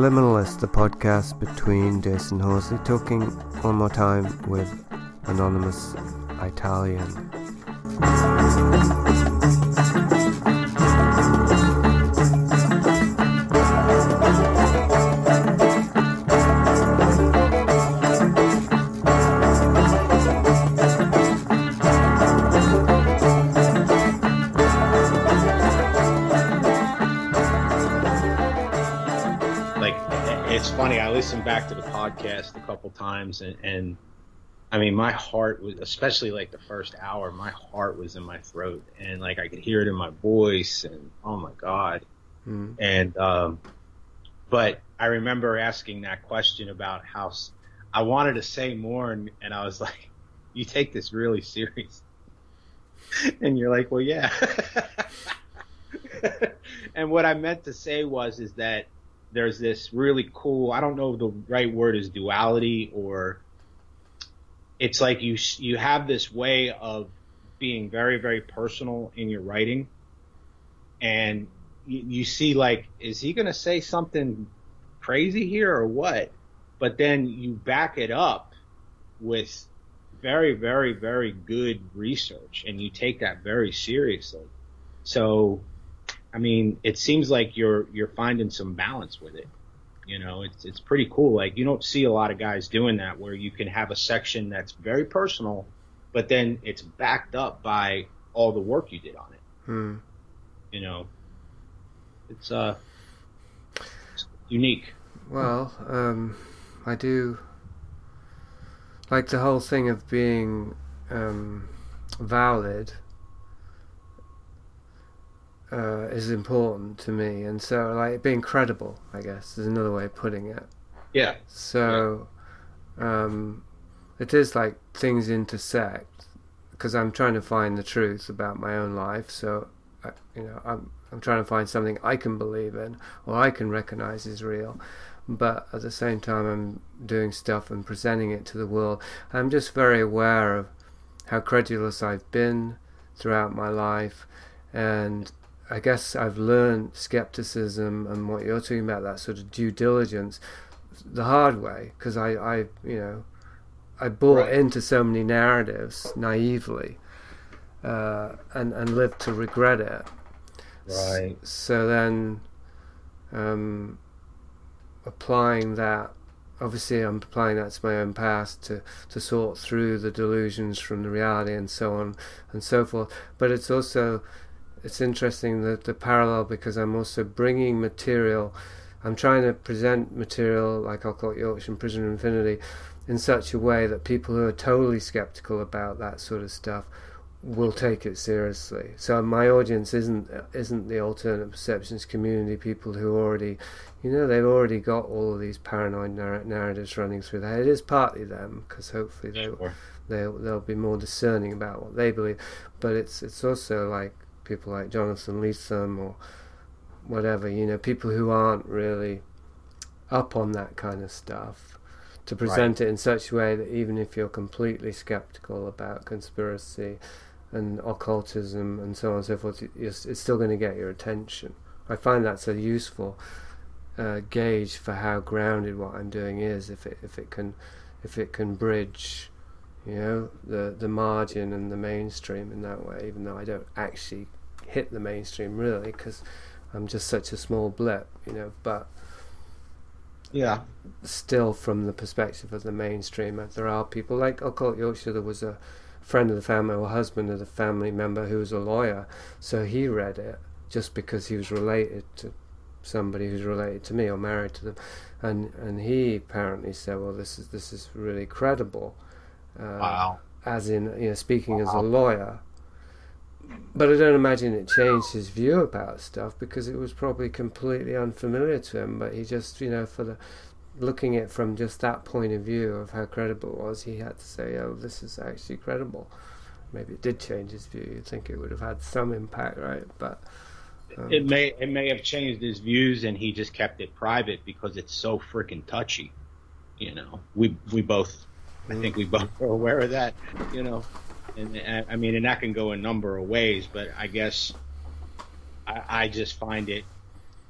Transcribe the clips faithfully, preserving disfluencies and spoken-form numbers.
Liminalist, the podcast between Jason Horsley, talking one more time with Anonymous Italian. Listened back to the podcast a couple times, and, and I mean, my heart was, especially like the first hour, my heart was in my throat, and like I could hear it in my voice, and oh my God. Mm. And, um, but I remember asking that question about how I wanted to say more, and, and I was like, you take this really serious. And you're like, well, yeah. And what I meant to say was, is that there's this really cool, I don't know if the right word is duality, or it's like you you have this way of being very, very personal in your writing. And you, you see, like, is he going to say something crazy here or what? But then you back it up with very, very, very good research, and you take that very seriously. So I mean, it seems like you're you're finding some balance with it. You know, it's it's pretty cool. Like, you don't see a lot of guys doing that, where you can have a section that's very personal, but then it's backed up by all the work you did on it. Hmm. You know, it's uh it's unique. Well, um, I do like the whole thing of being um, valid. Uh, is important to me, and so like being credible, I guess, is another way of putting it. Yeah. So, yeah. Um, it is like things intersect, because I'm trying to find the truth about my own life. So, I, you know, I'm I'm trying to find something I can believe in or I can recognize is real, but at the same time, I'm doing stuff and presenting it to the world. I'm just very aware of how credulous I've been throughout my life, and I guess I've learned skepticism and what you're talking about, that sort of due diligence, the hard way, because I, I, you know, I bought right. into so many narratives naively, uh, and and lived to regret it. Right. S- so then, um, applying that, obviously, I'm applying that to my own past to to sort through the delusions from the reality and so on and so forth. But it's also It's interesting that the parallel, because I'm also bringing material, I'm trying to present material like Occult Yorkshire and Prisoner of Infinity in such a way that people who are totally skeptical about that sort of stuff will take it seriously. So my audience isn't isn't the alternate perceptions community, people who already, you know, they've already got all of these paranoid narr- narratives running through their head. It is partly them, because hopefully they sure. they'll they'll be more discerning about what they believe. But it's it's also like people like Jonathan Lethem or whatever, you know, people who aren't really up on that kind of stuff, to present right. it in such a way that even if you're completely skeptical about conspiracy and occultism and so on and so forth, it's still going to get your attention. I find that's a useful uh, gauge for how grounded what I'm doing is, if it if it can if it can bridge, you know, the the margin and the mainstream in that way, even though I don't actually hit the mainstream really, because I'm just such a small blip, you know, but yeah, still from the perspective of the mainstream, there are people like Occult Yorkshire. There was a friend of the family, or husband of the family member, who was a lawyer, so he read it just because he was related to somebody who's related to me or married to them, and and he apparently said, well, this is this is really credible. Uh, wow. As in, you know, speaking wow. as a lawyer. But I don't imagine it changed his view about stuff, because it was probably completely unfamiliar to him. But he just, you know, for the looking at it from just that point of view of how credible it was, he had to say, oh, this is actually credible. Maybe it did change his view. You'd think it would have had some impact, right? But um, it may it may have changed his views, and he just kept it private because it's so freaking touchy. You know, we we both, I think we both are aware of that. You know. And I mean, and that can go a number of ways, but I guess I, I just find it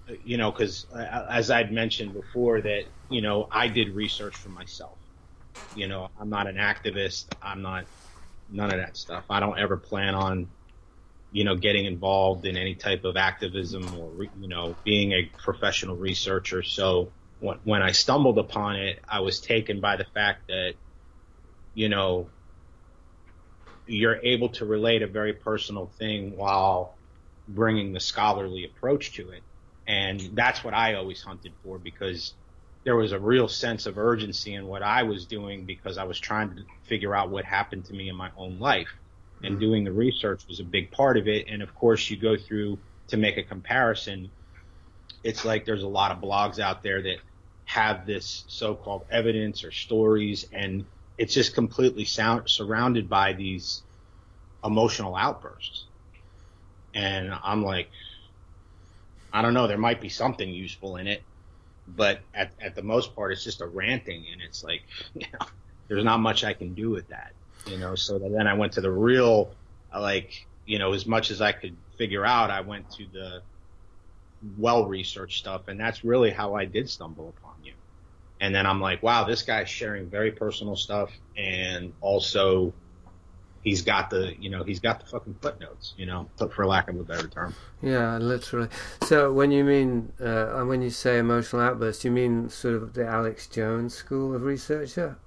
you know, because uh, as I'd mentioned before, that you know I did research for myself. You know, I'm not an activist. I'm not none of that stuff. I don't ever plan on, you know, getting involved in any type of activism or, you know, being a professional researcher. So when, when I stumbled upon it, I was taken by the fact that, you know, you're able to relate a very personal thing while bringing the scholarly approach to it. And that's what I always hunted for, because there was a real sense of urgency in what I was doing, because I was trying to figure out what happened to me in my own life. And mm-hmm. doing the research was a big part of it. And of course, you go through to make a comparison. It's like there's a lot of blogs out there that have this so-called evidence or stories, and it's just completely sound, surrounded by these emotional outbursts. And I'm like, I don't know, there might be something useful in it, but at, at the most part, it's just a ranting, and it's like, you know, there's not much I can do with that, you know. So then I went to the real, like, you know, as much as I could figure out, I went to the well-researched stuff, and that's really how I did stumble upon you. And then I'm like, wow, this guy's sharing very personal stuff, and also he's got the, you know, he's got the fucking footnotes, you know, for lack of a better term. Yeah, literally. So when you mean, uh, when you say emotional outburst, you mean sort of the Alex Jones school of researcher?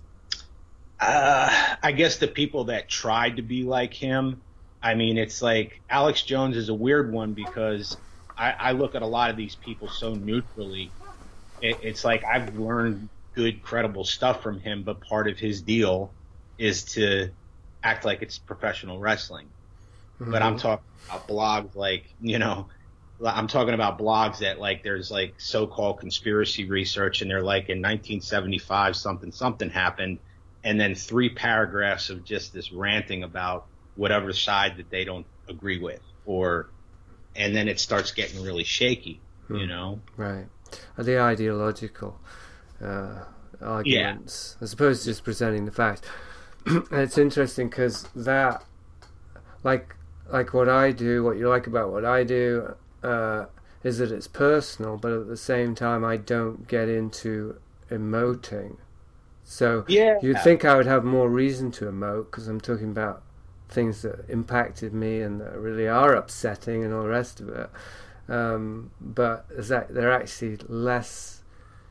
Uh, I guess the people that tried to be like him. I mean, it's like Alex Jones is a weird one, because I, I look at a lot of these people so neutrally. It, it's like I've learned good, credible stuff from him, but part of his deal is to act like it's professional wrestling. Mm-hmm. But I'm talking about blogs like, you know, I'm talking about blogs that, like, there's like so-called conspiracy research, and they're like, in nineteen seventy-five something something happened, and then three paragraphs of just this ranting about whatever side that they don't agree with, or and then it starts getting really shaky, you know. Right. The ideological uh, arguments, yeah. as opposed to just presenting the facts. And it's interesting because that, like, like what I do, what you like about what I do, uh, is that it's personal, but at the same time, I don't get into emoting. So yeah. you'd think I would have more reason to emote, because I'm talking about things that impacted me and that really are upsetting and all the rest of it. Um, but is that they're actually less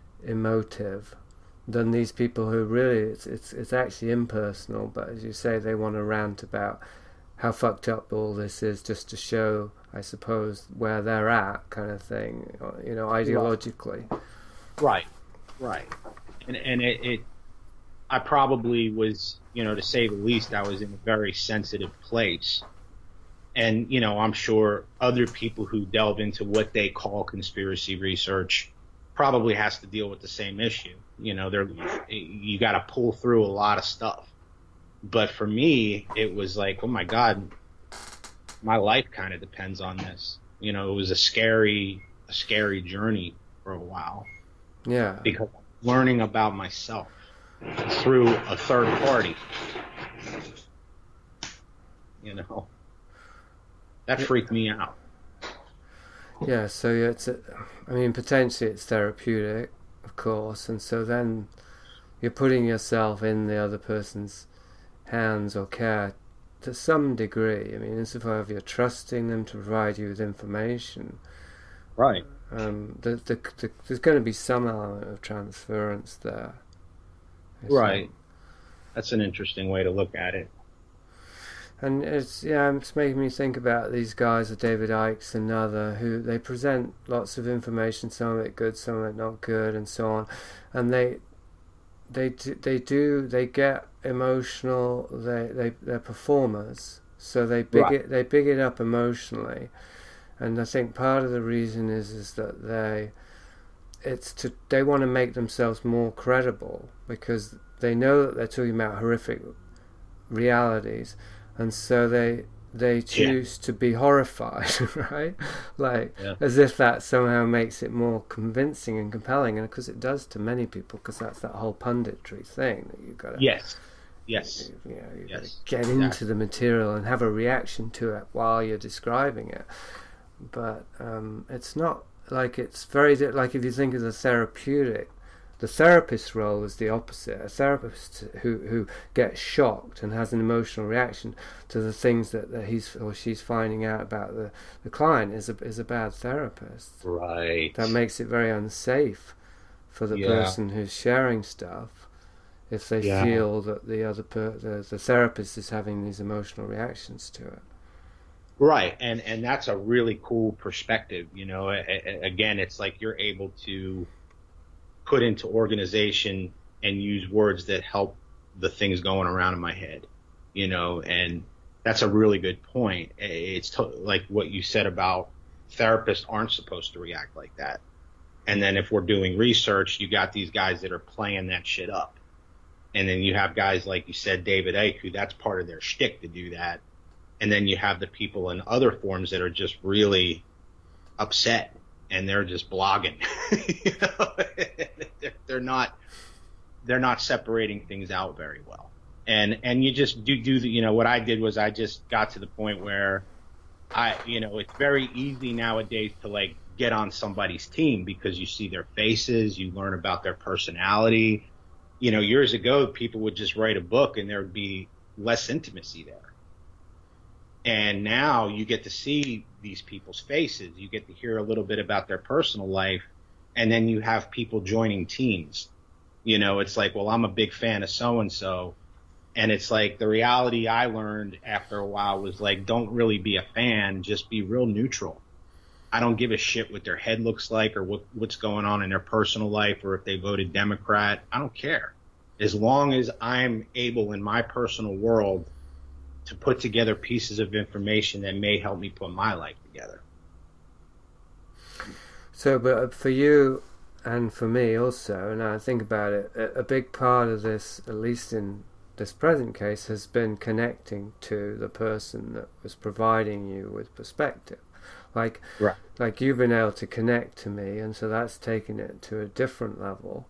emotive than these people who really, it's it's it's actually impersonal, but as you say, they want to rant about how fucked up all this is, just to show, I suppose, where they're at, kind of thing, you know, ideologically. Right, right. And and it, it I probably was, you know, to say the least, I was in a very sensitive place. And, you know, I'm sure other people who delve into what they call conspiracy research probably has to deal with the same issue. You know, they're, you got to pull through a lot of stuff. But for me, it was like, oh my God, my life kind of depends on this. You know, it was a scary, a scary journey for a while. Yeah. Because I'm learning about myself through a third party. You know. That freaked me out. Yeah, so it's, a, I mean, potentially it's therapeutic, of course, and so then you're putting yourself in the other person's hands or care to some degree. I mean, insofar as you're trusting them to provide you with information. Right. Um, the, the, the, there's going to be some element of transference there. Right. So, that's an interesting way to look at it. And it's yeah, it's making me think about these guys, David Icke's and other, who they present lots of information, some of it good, some of it not good, and so on. And they, they, do, they do, they get emotional. They, they, they're performers, so they big right. it, they big it up emotionally. And I think part of the reason is is that they, it's to they want to make themselves more credible, because they know that they're talking about horrific realities. And so they they choose yeah. to be horrified, right? Like, yeah. as if that somehow makes it more convincing and compelling, and because it does to many people, because that's that whole punditry thing that you've got to yes, yes, you, you know, you've yes. got to get into exactly. the material and have a reaction to it while you're describing it. But um, it's not like it's very di- like if you think of the therapeutic, the therapist's role is the opposite. A therapist who who gets shocked and has an emotional reaction to the things that, that he's or she's finding out about the, the client is a is a bad therapist. Right. That makes it very unsafe for the Yeah. person who's sharing stuff if they Yeah. feel that the other per, the, the therapist is having these emotional reactions to it. Right, and and that's a really cool perspective. You know, a, a, again, it's like you're able to put into organization and use words that help the things going around in my head. You know, and that's a really good point. It's to, like what you said about therapists aren't supposed to react like that. And then if we're doing research, you got these guys that are playing that shit up. And then you have guys like you said, David Icke, who that's part of their shtick to do that. And then you have the people in other forms that are just really upset and they're just blogging. You know? they're, they're not they're not separating things out very well. And and you just do do the, you know, what I did was I just got to the point where I you know it's very easy nowadays to like get on somebody's team because you see their faces, you learn about their personality. You know, years ago people would just write a book and there would be less intimacy there. And now you get to see these people's faces. You get to hear a little bit about their personal life. And then you have people joining teams. You know, it's like, well, I'm a big fan of so-and-so. And it's like the reality I learned after a while was like, don't really be a fan. Just be real neutral. I don't give a shit what their head looks like or what, what's going on in their personal life or if they voted Democrat. I don't care. As long as I'm able in my personal world to put together pieces of information that may help me put my life together. So, but for you and for me also, and I think about it, a, a big part of this, at least in this present case, has been connecting to the person that was providing you with perspective. Like, right. like you've been able to connect to me, and so that's taken it to a different level.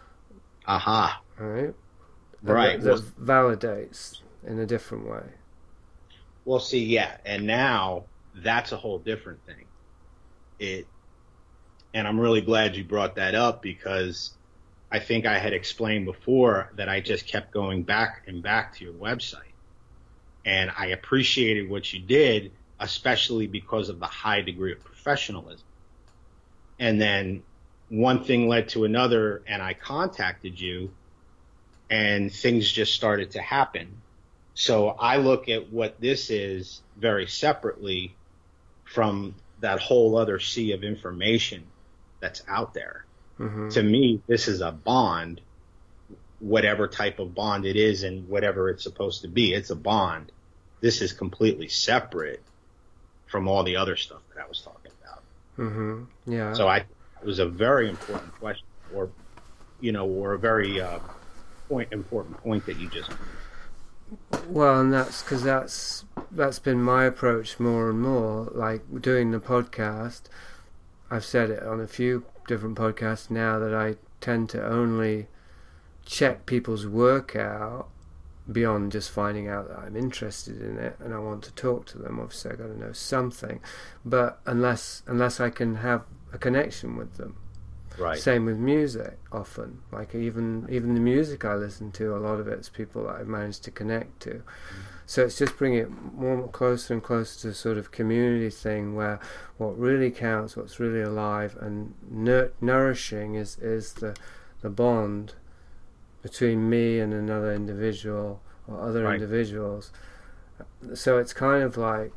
Aha. Right? Right. That, that validates in a different way. Well, see, yeah, and now that's a whole different thing. It, and I'm really glad you brought that up because I think I had explained before that I just kept going back and back to your website. And I appreciated what you did, especially because of the high degree of professionalism. And then one thing led to another, and I contacted you, and things just started to happen. So I look at what this is very separately from that whole other sea of information that's out there. Mm-hmm. To me, this is a bond, whatever type of bond it is and whatever it's supposed to be. It's a bond. This is completely separate from all the other stuff that I was talking about. Mm-hmm. Yeah. So I, it was a very important question, or, you know, or a very uh, point important point that you just made. Well, and that's because that's that's been my approach more and more. Like doing the podcast, I've said it on a few different podcasts now that I tend to only check people's work out beyond just finding out that I'm interested in it and I want to talk to them. Obviously, I got to know something, but unless unless I can have a connection with them. Right. Same with music often. Like even even the music I listen to, a lot of it's people that I've managed to connect to. Mm-hmm. So it's just bringing it more closer and closer to a sort of community thing where what really counts, what's really alive and nur- nourishing is, is the the bond between me and another individual or other right. individuals. So it's kind of like,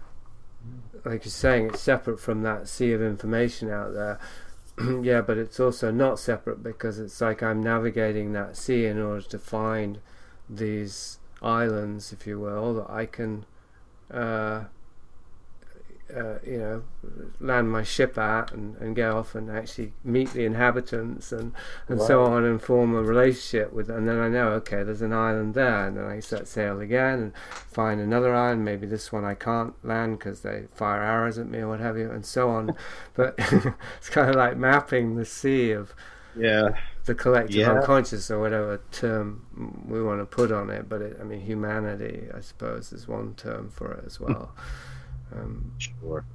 like you're saying, it's separate from that sea of information out there. Yeah, but it's also not separate because it's like I'm navigating that sea in order to find these islands, if you will, that I can, uh, uh, you know, land my ship at and, and go off and actually meet the inhabitants and, and right. so on and form a relationship with them. And then I know, okay, there's an island there, and then I set sail again and find another island. Maybe this one I can't land because they fire arrows at me or what have you, and so on. But it's kind of like mapping the sea of yeah. the collective yeah. unconscious or whatever term we want to put on it. But it, I mean, humanity, I suppose, is one term for it as well. Um, sure.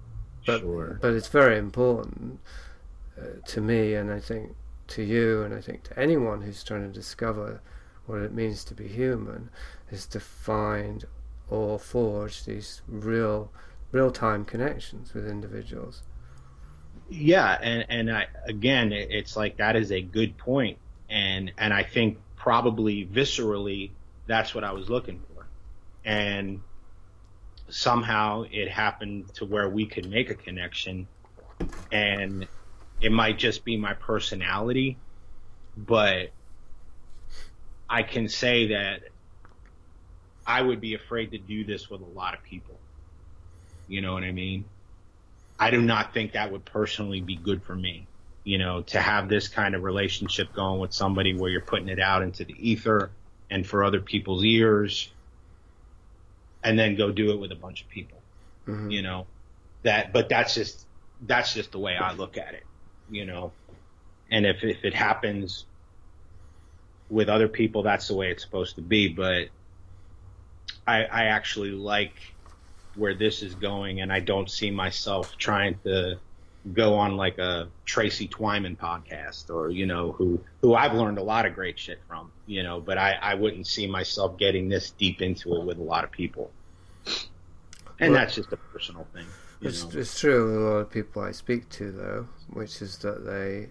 but sure. but it's very important uh, to me, and I think to you, and I think to anyone who's trying to discover what it means to be human, is to find or forge these real real-time connections with individuals. Yeah, and and I, again, it's like that is a good point, and and I think probably viscerally that's what I was looking for, and somehow it happened to where we could make a connection, and it might just be my personality, but I can say that I would be afraid to do this with a lot of people. You know what I mean? I do not think that would personally be good for me, you know, to have this kind of relationship going with somebody where you're putting it out into the ether and for other people's ears, and then go do it with a bunch of people, mm-hmm. you know, that, but that's just, that's just the way I look at it, you know, and if, if it happens with other people, that's the way it's supposed to be. But I, I actually like where this is going, and I don't see myself trying to go on like a Tracy Twyman podcast, or, you know, who, who I've learned a lot of great shit from, you know, but I, I wouldn't see myself getting this deep into it with a lot of people. And well, that's just a personal thing. You it's, know? It's true with a lot of people I speak to, though, which is that they,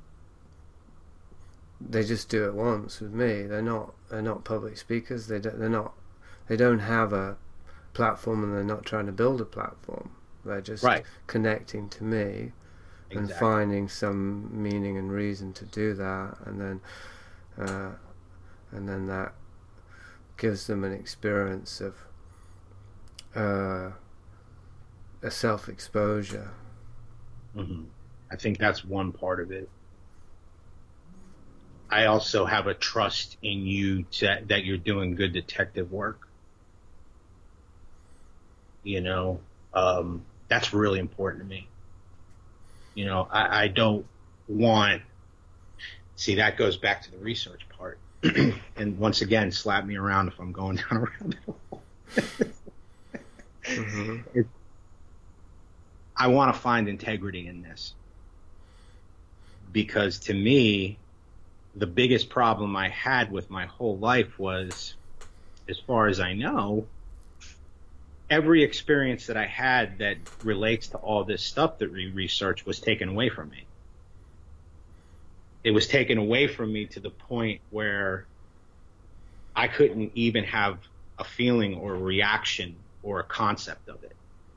they just do it once with me. They're not, they're not public speakers. They don't, they're not, they don't have a platform, and they're not trying to build a platform. They're just right. connecting to me exactly. and finding some meaning and reason to do that, and then uh, and then that gives them an experience of uh, a self-exposure. Mm-hmm. I think that's one part of it. I also have a trust in you to, that you're doing good detective work. You know, um, that's really important to me. You know, I, I don't want, see, that goes back to the research part. And once again, slap me around if I'm going down a rabbit hole. mm-hmm. it, I want to find integrity in this. Because to me, the biggest problem I had with my whole life was, as far as I know, every experience that I had that relates to all this stuff that we researched was taken away from me. It was taken away from me to the point where I couldn't even have a feeling or a reaction or a concept of it.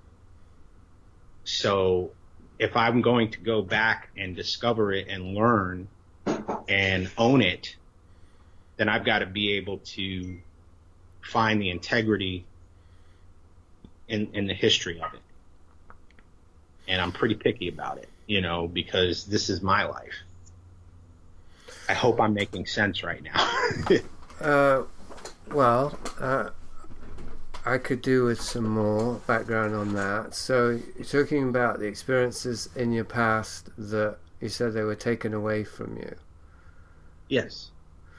So if I'm going to go back and discover it and learn and own it, then I've got to be able to find the integrity In, in the history of it. And I'm pretty picky about it, you know, because this is my life. I hope I'm making sense right now. uh, well, uh, I could do with some more background on that. So you're talking about the experiences in your past that you said they were taken away from you. Yes.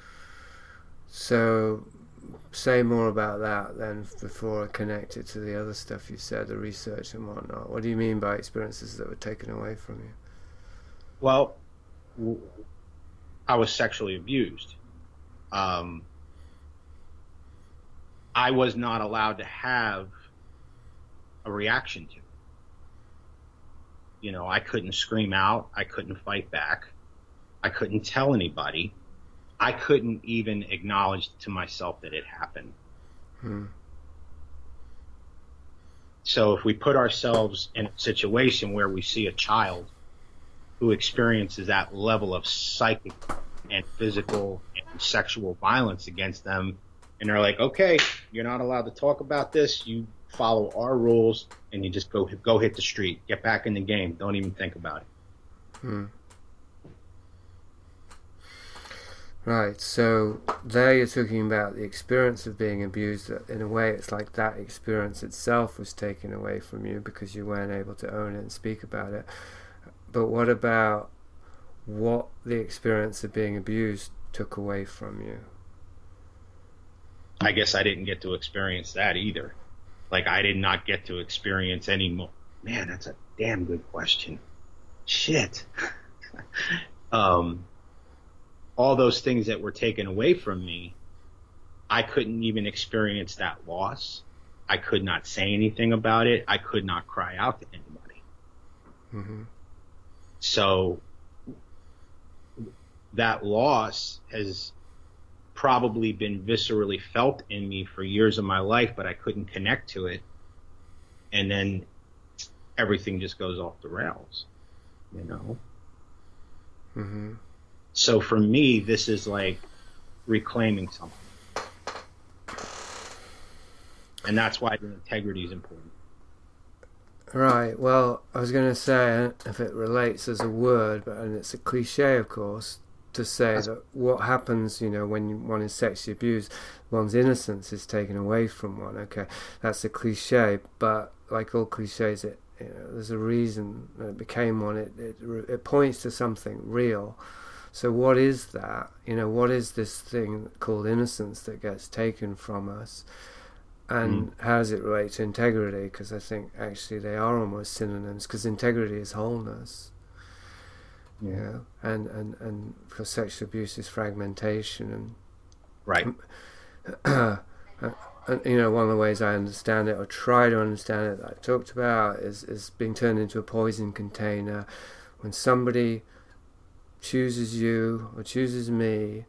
So say more about that then before I connect it to the other stuff you said, the research and whatnot. What do you mean by experiences that were taken away from you? Well, I was sexually abused. Um, I was not allowed to have a reaction to it. You know, I couldn't scream out. I couldn't fight back. I couldn't tell anybody. I couldn't even acknowledge to myself that it happened. Hmm. So if we put ourselves in a situation where we see a child who experiences that level of psychic and physical and sexual violence against them, and they're like, okay, you're not allowed to talk about this. You follow our rules, and you just go go hit the street. Get back in the game. Don't even think about it. Hmm. Right, so there you're talking about the experience of being abused. In a way, it's like that experience itself was taken away from you because you weren't able to own it and speak about it. But what about what the experience of being abused took away from you? I guess I didn't get to experience that either. Like, I did not get to experience any mo- man, that's a damn good question. Shit. um, all those things that were taken away from me, I couldn't even experience that loss. I could not say anything about it. I could not cry out to anybody. Mm-hmm. So that loss has probably been viscerally felt in me for years of my life, but I couldn't connect to it. And then everything just goes off the rails, you know? Mm-hmm. So for me, this is like reclaiming something. And that's why the integrity is important. Right. Well, I was going to say, if it relates as a word, but and it's a cliche, of course, to say that's, that what happens, you know, when one is sexually abused, one's innocence is taken away from one. Okay, that's a cliche, but like all cliches, it you know, there's a reason that it became one. It, it it points to something real. So what is that? You know, what is this thing called innocence that gets taken from us? And mm. how does it relate to integrity? Because I think actually they are almost synonyms, because integrity is wholeness. Yeah. You know? and, and, and because sexual abuse is fragmentation. And, right. Uh, and, you know, one of the ways I understand it, or try to understand it, that I talked about, is, is being turned into a poison container. When somebody chooses you or chooses me,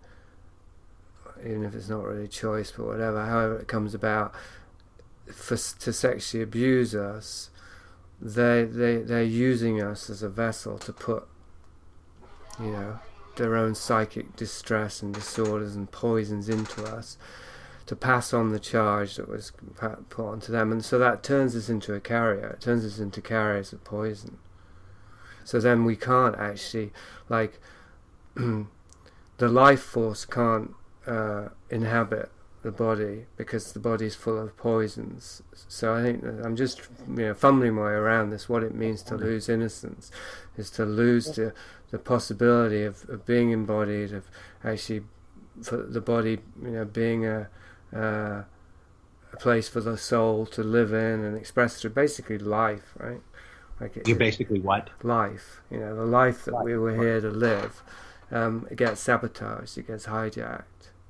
even if it's not really a choice, but whatever, however it comes about, for, to sexually abuse us, they, they, they're using us as a vessel to put, you know, their own psychic distress and disorders and poisons into us, to pass on the charge that was put onto them. And so that turns us into a carrier. It turns us into carriers of poison. So then we can't actually, like, the life force can't Uh, inhabit the body because the body is full of poisons. So I think that I'm just you know fumbling my way around this. What it means to lose innocence is to lose the the possibility of, of being embodied, of actually for the body you know being a uh, a place for the soul to live in and express through basically life, right? Like it, You're basically what? Life. You know, the life that life. we were here to live. Um, it gets sabotaged. It gets hijacked.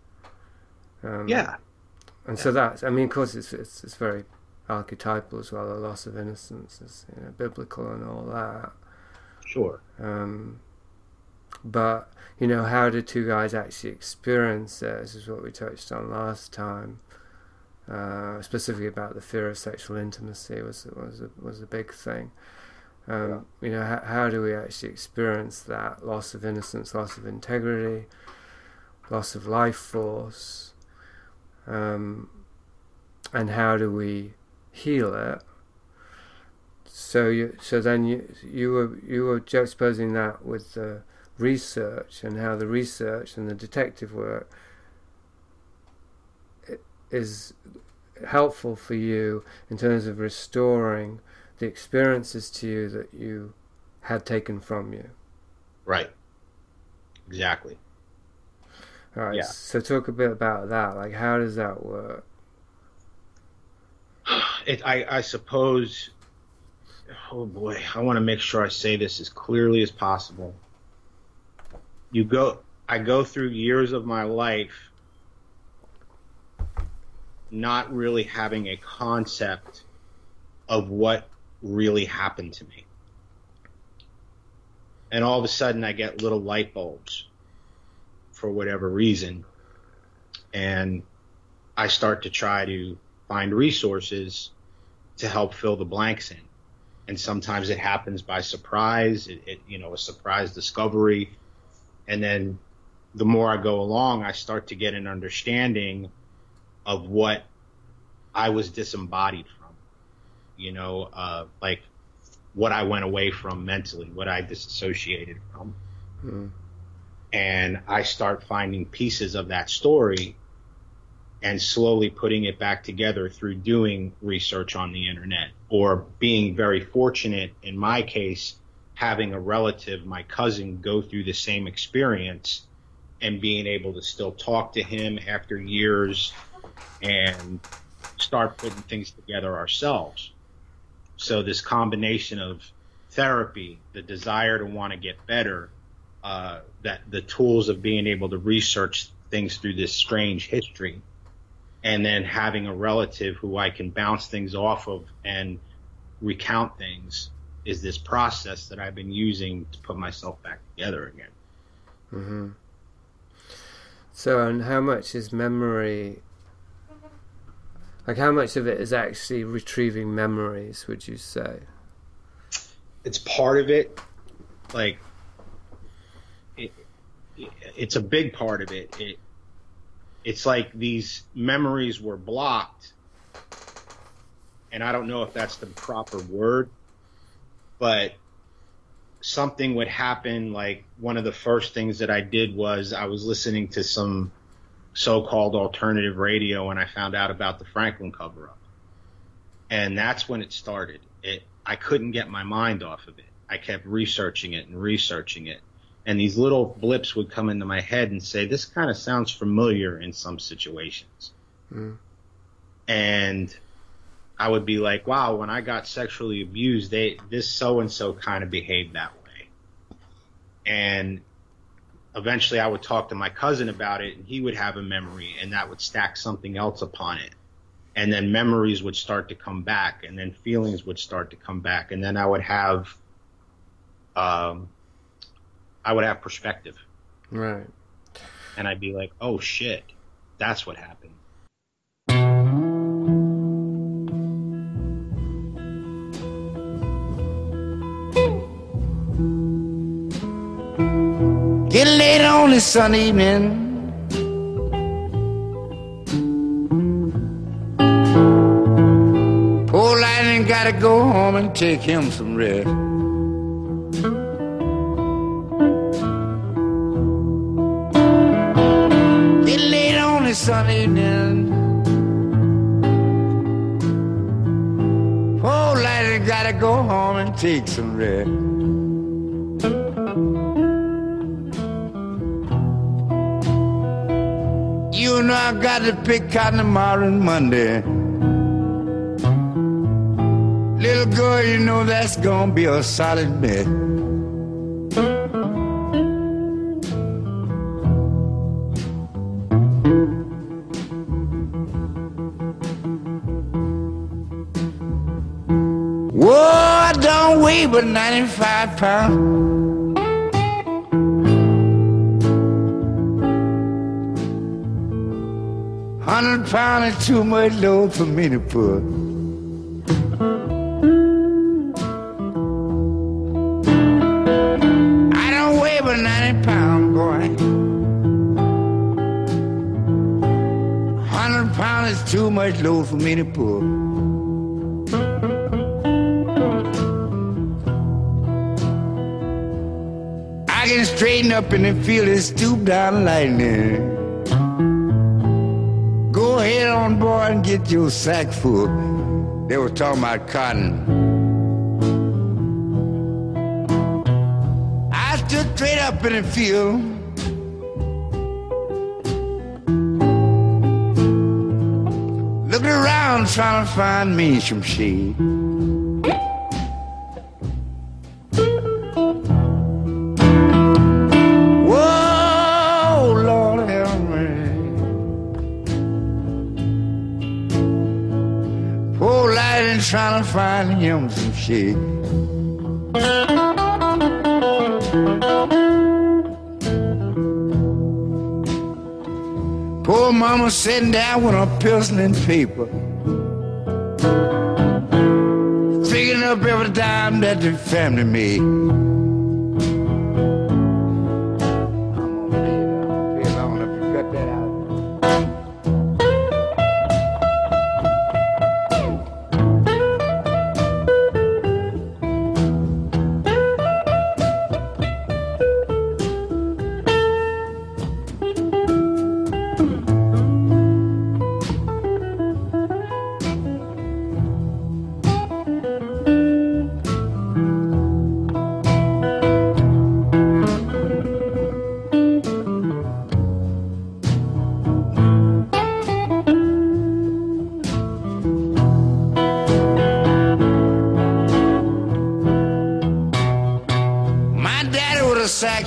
Um, yeah, and yeah. so that's, I mean, of course, it's, it's it's very archetypal as well. The loss of innocence is you know, biblical and all that. Sure. Um, but you know, how did two guys actually experience it? This is what we touched on last time. Uh, specifically about the fear of sexual intimacy was was a, was a big thing. Um, yeah. You know, how, how do we actually experience that loss of innocence, loss of integrity, loss of life force? Um, and how do we heal it? So you, so then you, you were you were juxtaposing that with the research and how the research and the detective work is helpful for you in terms of restoring the experiences to you that you had taken from you. Right. Exactly. All right, yeah. So talk a bit about that. Like, how does that work? It, I, I suppose, oh boy, I want to make sure I say this as clearly as possible. You go, I go through years of my life not really having a concept of what really happened to me. And all of a sudden I get little light bulbs for whatever reason, and I start to try to find resources to help fill the blanks in. And sometimes it happens by surprise, it, it you know, a surprise discovery. And then the more I go along, I start to get an understanding of what I was disembodied from, you know, uh, like what I went away from mentally, what I disassociated from. Mm. And I start finding pieces of that story and slowly putting it back together through doing research on the internet, or being very fortunate, in my case, having a relative, my cousin, go through the same experience and being able to still talk to him after years and start putting things together ourselves. So this combination of therapy, the desire to want to get better, uh, that the tools of being able to research things through this strange history, and then having a relative who I can bounce things off of and recount things, is this process that I've been using to put myself back together again. Mm-hmm. So, and how much is memory, like how much of it is actually retrieving memories, would you say? It's part of it. Like, it, it, it's a big part of it. It It's like these memories were blocked, and I don't know if that's the proper word, but something would happen. Like, one of the first things that I did was I was listening to some so-called alternative radio, and I found out about the Franklin cover-up. And that's when it started. It, I couldn't get my mind off of it. I kept researching it and researching it. And these little blips would come into my head and say, this kind of sounds familiar in some situations. Mm. And I would be like, wow, when I got sexually abused, they, this so-and-so kind of behaved that way. And eventually I would talk to my cousin about it, and he would have a memory, and that would stack something else upon it. And then memories would start to come back, and then feelings would start to come back. And then I would have, um, I would have perspective. Right. And I'd be like, oh shit, that's what happened. Getting late on this Sunday evening, poor Lightning gotta go home and take him some rest. Getting late on this Sunday evening, poor Lightning gotta go home and take some rest. You know I got to pick cotton tomorrow and Monday. Little girl, you know that's gonna be a solid bet. Whoa, I don't weigh but ninety-five pounds. Hundred pounds is too much load for me to put. I don't weigh but ninety pounds, boy. Hundred pounds is too much load for me to put. I can straighten up in the field and stoop down lightning. Go ahead on board and get your sack full. They were talking about cotton. I stood straight up in the field, looking around trying to find me some shade. Trying to find him some shade. Poor mama sitting down with a pencil and paper, figuring up every dime that the family made. I'm gonna pay it, I'm gonna pay it long enough to cut that out.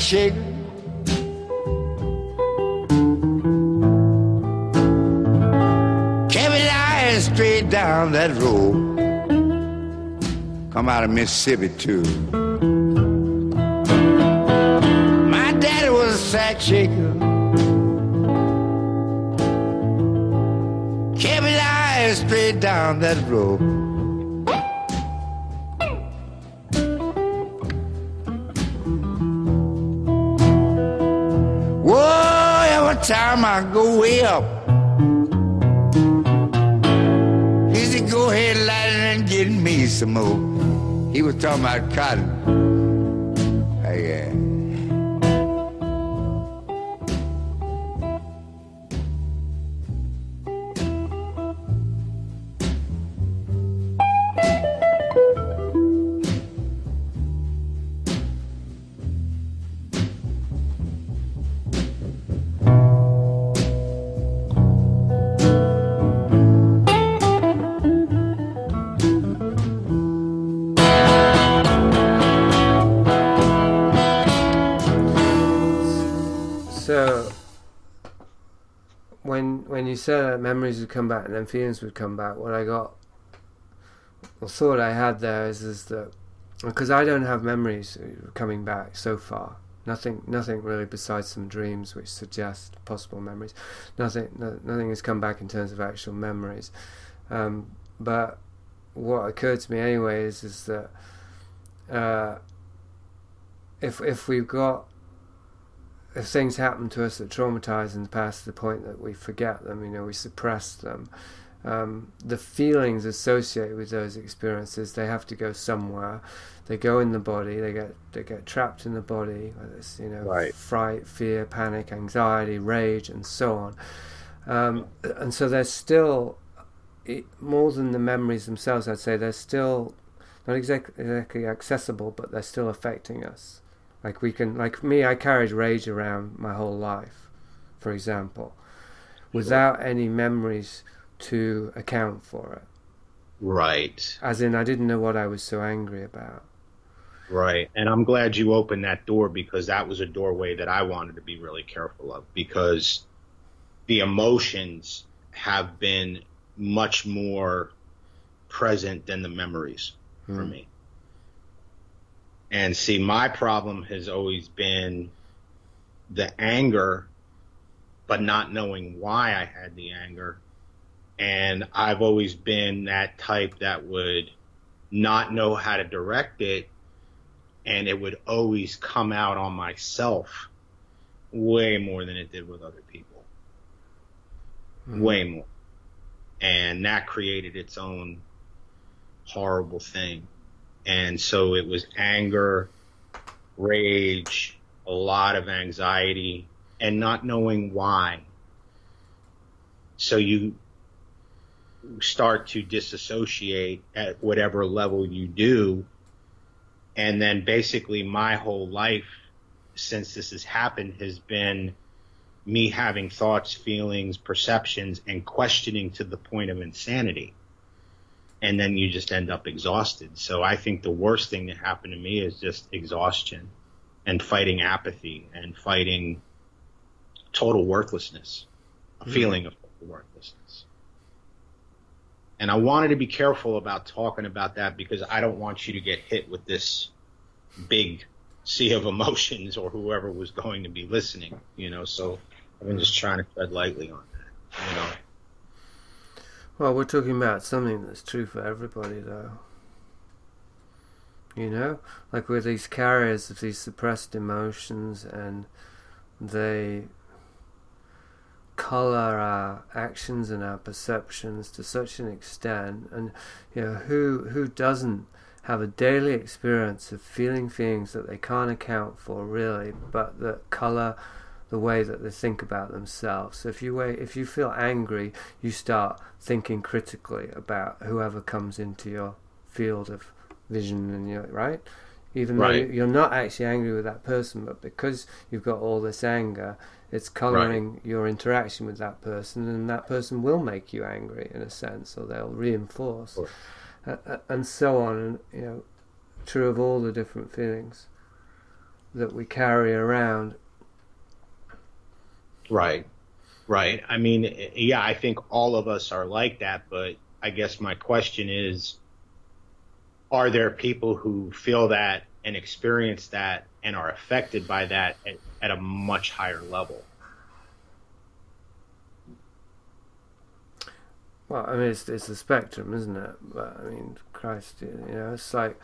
shaker. Kept his eyes straight down that road. Come out of Mississippi too. My daddy was a sack shaker. Kept his eyes straight down that road. Time I go way up, he said, go ahead, light it and get me some more. He was talking about cotton. Oh, yeah. So, when when you said that memories would come back and then feelings would come back, what I got, the thought I had there is is that because I don't have memories coming back so far, nothing nothing really besides some dreams which suggest possible memories. Nothing no, nothing has come back in terms of actual memories. Um, but what occurred to me anyway is is that uh, if if we've got if things happen to us that traumatize in the past to the point that we forget them, you know, we suppress them, um, the feelings associated with those experiences, they have to go somewhere. They go in the body. They get they get trapped in the body. Whether it's, you know, right. fright, fear, panic, anxiety, rage, and so on. Um, and so they're still, more than the memories themselves, I'd say they're still not exactly, exactly accessible, but they're still affecting us. Like we can, like me, I carried rage around my whole life, for example, without any memories to account for it. Right. As in, I didn't know what I was so angry about. Right. And I'm glad you opened that door, because that was a doorway that I wanted to be really careful of, because the emotions have been much more present than the memories mm. for me. And see, my problem has always been the anger, but not knowing why I had the anger. And I've always been that type that would not know how to direct it, and it would always come out on myself way more than it did with other people. Mm-hmm. Way more. And that created its own horrible thing. And so it was anger, rage, a lot of anxiety, and not knowing why. So you start to disassociate at whatever level you do. And then basically my whole life since this has happened has been me having thoughts, feelings, perceptions, and questioning to the point of insanity. And then you just end up exhausted. So I think the worst thing that happened to me is just exhaustion and fighting apathy and fighting total worthlessness, a mm-hmm. feeling of total worthlessness. And I wanted to be careful about talking about that, because I don't want you to get hit with this big sea of emotions, or whoever was going to be listening, you know. So I've been just trying to tread lightly on that, you know. Well, we're talking about something that's true for everybody, though. You know? Like we're these carriers of these suppressed emotions, and they colour our actions and our perceptions to such an extent. And, you know, who who doesn't have a daily experience of feeling feelings that they can't account for, really, but that colour the way that they think about themselves. So if you wait, if you feel angry, you start thinking critically about whoever comes into your field of vision, and you right, even right. though you're not actually angry with that person, but because you've got all this anger, it's colouring right. your interaction with that person, and that person will make you angry in a sense, or they'll reinforce, uh, and so on. And you know, true of all the different feelings. that we carry around. Right, right. I mean, yeah, I think all of us are like that, but I guess my question is, are there people who feel that and experience that and are affected by that at, at a much higher level? Well, I mean, it's, it's a spectrum, isn't it? But, I mean, Christ, you know, it's like...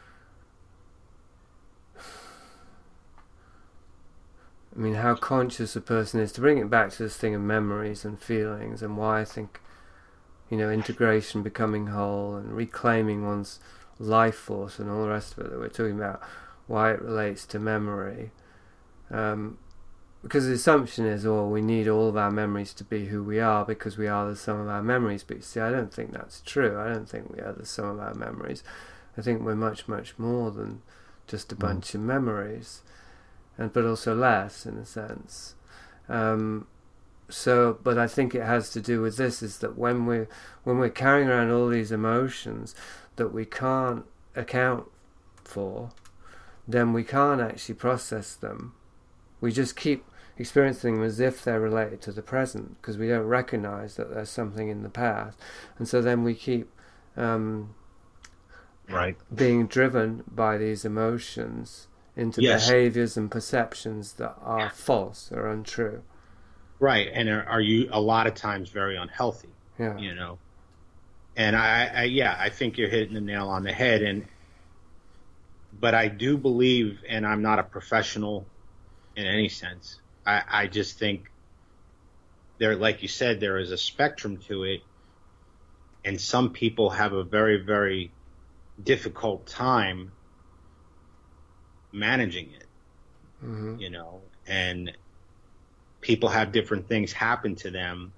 I mean, how conscious a person is, to bring it back to this thing of memories and feelings, and why I think, you know, integration, becoming whole, and reclaiming one's life force and all the rest of it that we're talking about, why it relates to memory. Um, because the assumption is, oh, we need all of our memories to be who we are because we are the sum of our memories. But you see, I don't think that's true. I don't think we are the sum of our memories. I think we're much, much more than just a bunch mm. of memories. And but also less, in a sense. Um, so, but I think it has to do with this: is that when we when we're carrying around all these emotions that we can't account for, then we can't actually process them. We just keep experiencing them as if they're related to the present, because we don't recognize that there's something in the past, and so then we keep um, right being driven by these emotions into yes. behaviors and perceptions that are false or untrue. Right, and are, are you a lot of times very unhealthy? Yeah. You know, and I, I, yeah, I think you're hitting the nail on the head. And but I do believe, and I'm not a professional in any sense. I, I just think there, like you said, there is a spectrum to it, and some people have a very, very difficult time managing it, mm-hmm. you know, and people have different things happen to them.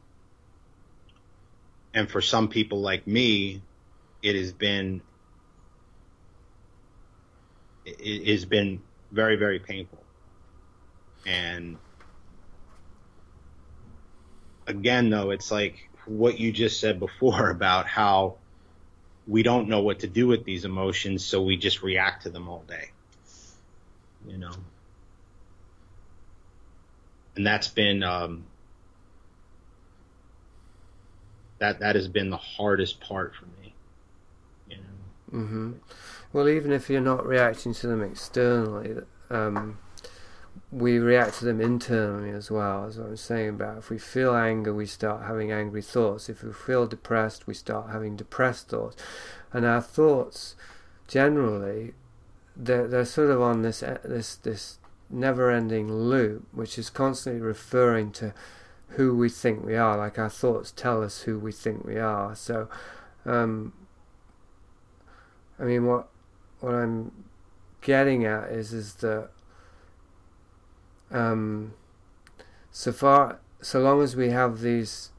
And for some people like me, it has been, it has been very, very painful. And again, though, it's like what you just said before about how we don't know what to do with these emotions, so we just react to them all day. You know, and that's been um, that that has been the hardest part for me. You know. Mm-hmm. Well, even if you're not reacting to them externally, um, we react to them internally as well. As I was saying about, if we feel anger, we start having angry thoughts. If we feel depressed, we start having depressed thoughts, and our thoughts generally. They're, they're sort of on this this this never-ending loop, which is constantly referring to who we think we are. Like our thoughts tell us who we think we are. So, um, I mean, what what I'm getting at is is that um, so far, so long as we have these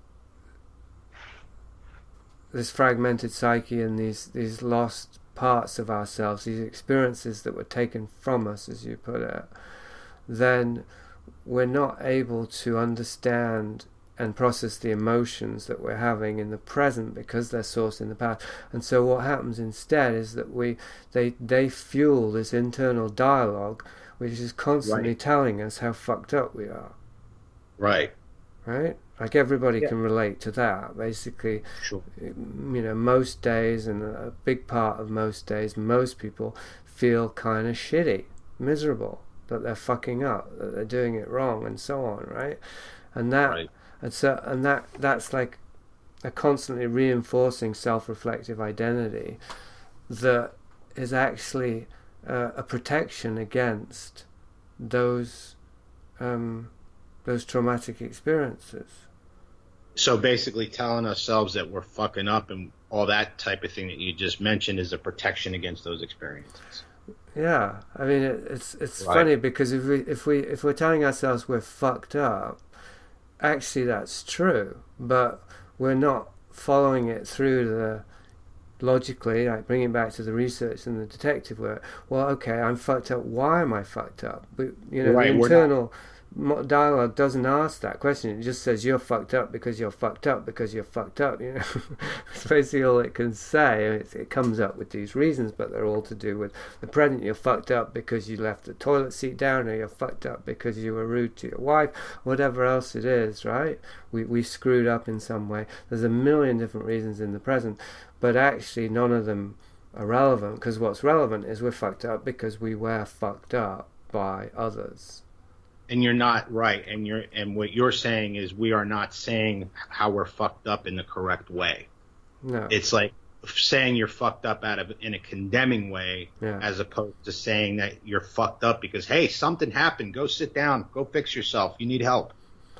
this fragmented psyche and these these lost parts of ourselves, these experiences that were taken from us, as you put it, then we're not able to understand and process the emotions that we're having in the present because they're sourced in the past. And so what happens instead is that we they they fuel this internal dialogue, which is constantly right. telling us how fucked up we are. Right. Right? Like everybody yeah. can relate to that. Basically, sure. You know, most days, and a big part of most days, most people feel kind of shitty, miserable, that they're fucking up, that they're doing it wrong, and so on, right? And that, right. and so, and that, that's like a constantly reinforcing self-reflective identity that is actually uh, a protection against those um, those traumatic experiences. So basically telling ourselves that we're fucking up and all that type of thing that you just mentioned is a protection against those experiences. Yeah, I mean it, it's it's right. funny because if we if we if we're telling ourselves we're fucked up, actually that's true, but we're not following it through the logically, like bringing it back to the research and the detective work. Well, okay, I'm fucked up. Why am I fucked up? But, you know, right, the internal dialogue doesn't ask that question. It just says you're fucked up because you're fucked up because you're fucked up. You know, it's basically all it can say. It, it comes up with these reasons, but they're all to do with the present. You're fucked up because you left the toilet seat down, or you're fucked up because you were rude to your wife, whatever else it is. Right? We we screwed up in some way. There's a million different reasons in the present, but actually none of them are relevant, because what's relevant is we're fucked up because we were fucked up by others. And you're not right, and you're and what you're saying is we are not saying how we're fucked up in the correct way. No, it's like saying you're fucked up out of in a condemning way, yeah. as opposed to saying that you're fucked up because, hey, something happened. Go sit down. Go fix yourself. You need help.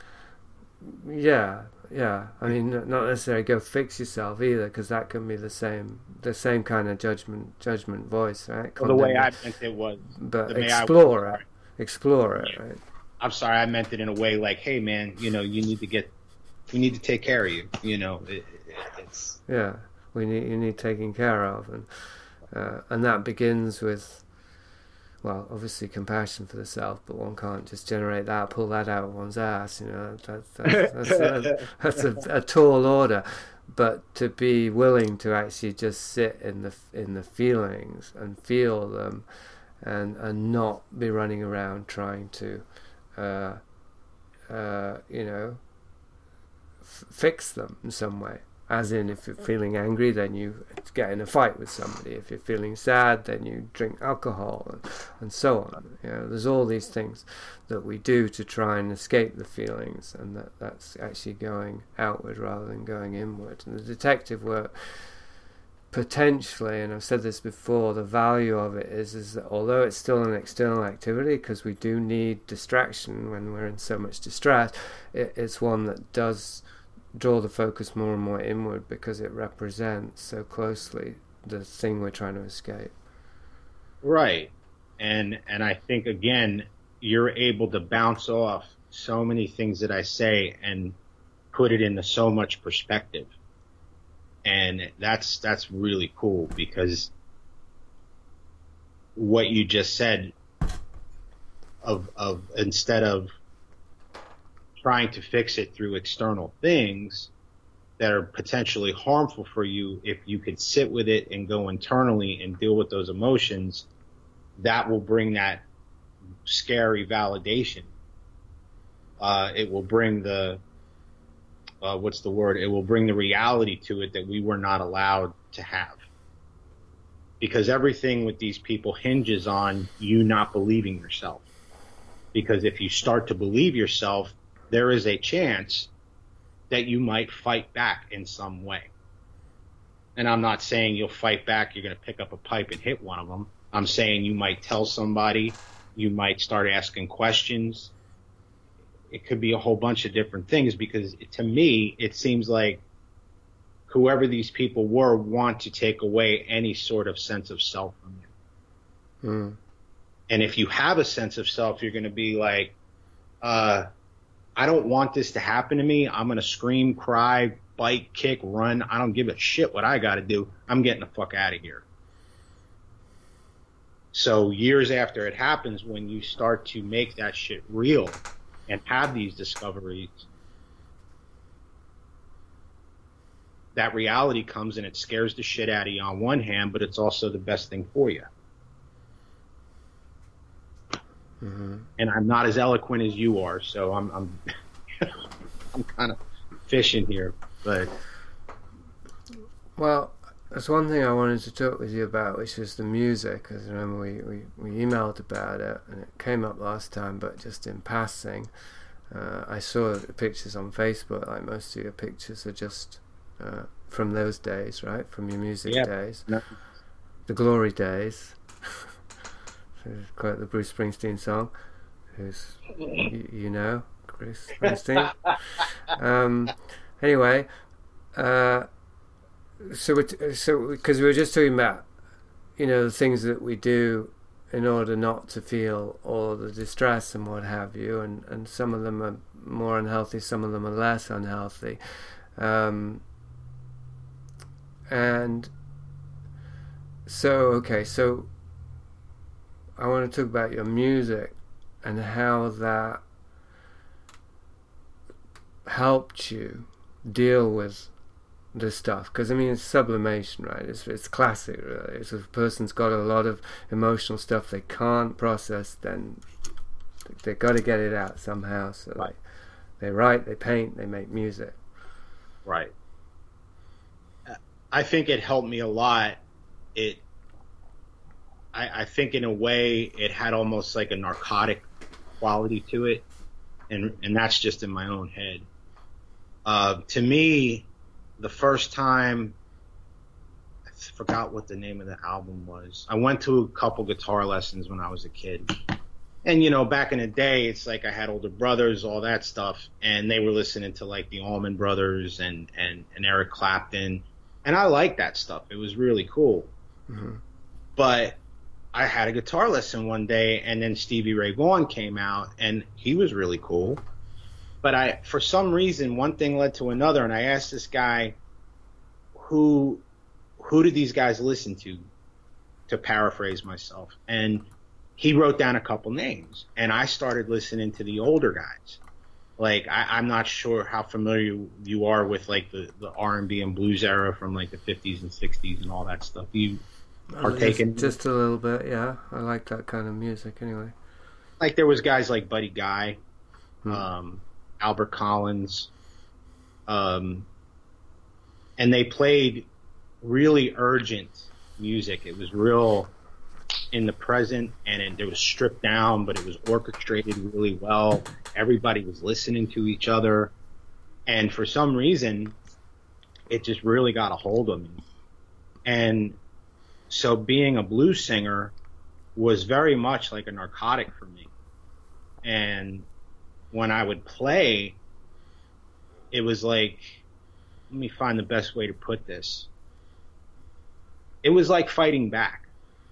Yeah, yeah. I mean, not necessarily go fix yourself either, because that can be the same, the same kind of judgment, judgment voice, right? Well, the way I meant it was, but explore I, it, explore it, yeah. right? I'm sorry, I meant it in a way like, hey, man, you know, you need to get, we need to take care of you. You know, it, it, it's yeah, we need you need taking care of, and uh, and that begins with, well, obviously compassion for the self, but one can't just generate that, pull that out of one's ass. You know, that, that's that's, that's, that's a, a tall order. But to be willing to actually just sit in the in the feelings and feel them, and and not be running around trying to. Uh, uh, you know, f- fix them in some way. As in, if you're feeling angry, then you get in a fight with somebody. If you're feeling sad, then you drink alcohol, and, and so on. You know, there's all these things that we do to try and escape the feelings, and that, that's actually going outward rather than going inward. And the detective work, potentially, and I've said this before, the value of it is is that although it's still an external activity, because we do need distraction when we're in so much distress, it, it's one that does draw the focus more and more inward, because it represents so closely the thing we're trying to escape. Right. And and I think, again, you're able to bounce off so many things that I say and put it into so much perspective. And that's that's really cool, because what you just said of of instead of trying to fix it through external things that are potentially harmful for you, if you could sit with it and go internally and deal with those emotions, that will bring that scary validation. Uh, it will bring the Uh, what's the word? It will bring the reality to it that we were not allowed to have. Because everything with these people hinges on you not believing yourself. Because if you start to believe yourself, there is a chance that you might fight back in some way. And I'm not saying you'll fight back, you're going to pick up a pipe and hit one of them. I'm saying you might tell somebody, you might start asking questions. It could be a whole bunch of different things, because to me, it seems like whoever these people were want to take away any sort of sense of self from you. Mm. And if you have a sense of self, you're going to be like, uh, I don't want this to happen to me. I'm going to scream, cry, bite, kick, run. I don't give a shit what I got to do. I'm getting the fuck out of here. So years after it happens, when you start to make that shit real and have these discoveries, that reality comes and it scares the shit out of you on one hand, but it's also the best thing for you. Mm-hmm. And I'm not as eloquent as you are, so I'm I'm I'm kind of fishing here, but well, there's one thing I wanted to talk with you about, which was the music. Because remember we, we, we emailed about it, and it came up last time, but just in passing. Uh, I saw the pictures on Facebook. Like most of your pictures are just uh, from those days, right? From your music yeah, days, no. the glory days. Quite the Bruce Springsteen song, who's you, you know Bruce Springsteen. um, anyway, uh, so we so because we were just talking about, you know, the things that we do in order not to feel all the distress and what have you, and, and some of them are more unhealthy, some of them are less unhealthy, um, and so okay, so I want to talk about your music and how that helped you deal with this stuff? Because I mean, it's sublimation, right? It's it's classic, really. It's if a person's got a lot of emotional stuff they can't process, then they've got to get it out somehow. So Right. they, they write, they paint, they make music. Right. I think it helped me a lot. It, I, I think in a way it had almost like a narcotic quality to it, and and that's just in my own head. Uh, to me, the first time, I forgot what the name of the album was. I went to a couple guitar lessons when I was a kid. And, you know, back in the day, it's like I had older brothers, all that stuff, and they were listening to, like, the Allman Brothers and, and, and Eric Clapton. And I liked that stuff. It was really cool. Mm-hmm. But I had a guitar lesson one day, and then Stevie Ray Vaughan came out, and he was really cool. But I, for some reason, one thing led to another, and I asked this guy, who, who did these guys listen to, to paraphrase myself? And he wrote down a couple names, and I started listening to the older guys. Like, I, I'm not sure how familiar you are with, like, the, the R and B and blues era from, like, the fifties and sixties and all that stuff. You partake in? Just a little bit, yeah. I like that kind of music anyway. Like, there was guys like Buddy Guy, Hmm. um, Albert Collins, um, and they played really urgent music. It was real in the present, and it, it was stripped down, but it was orchestrated really well. Everybody was listening to each other, and for some reason, it just really got a hold of me. And so being a blues singer was very much like a narcotic for me. And when I would play, it was like, let me find the best way to put this. It was like fighting back.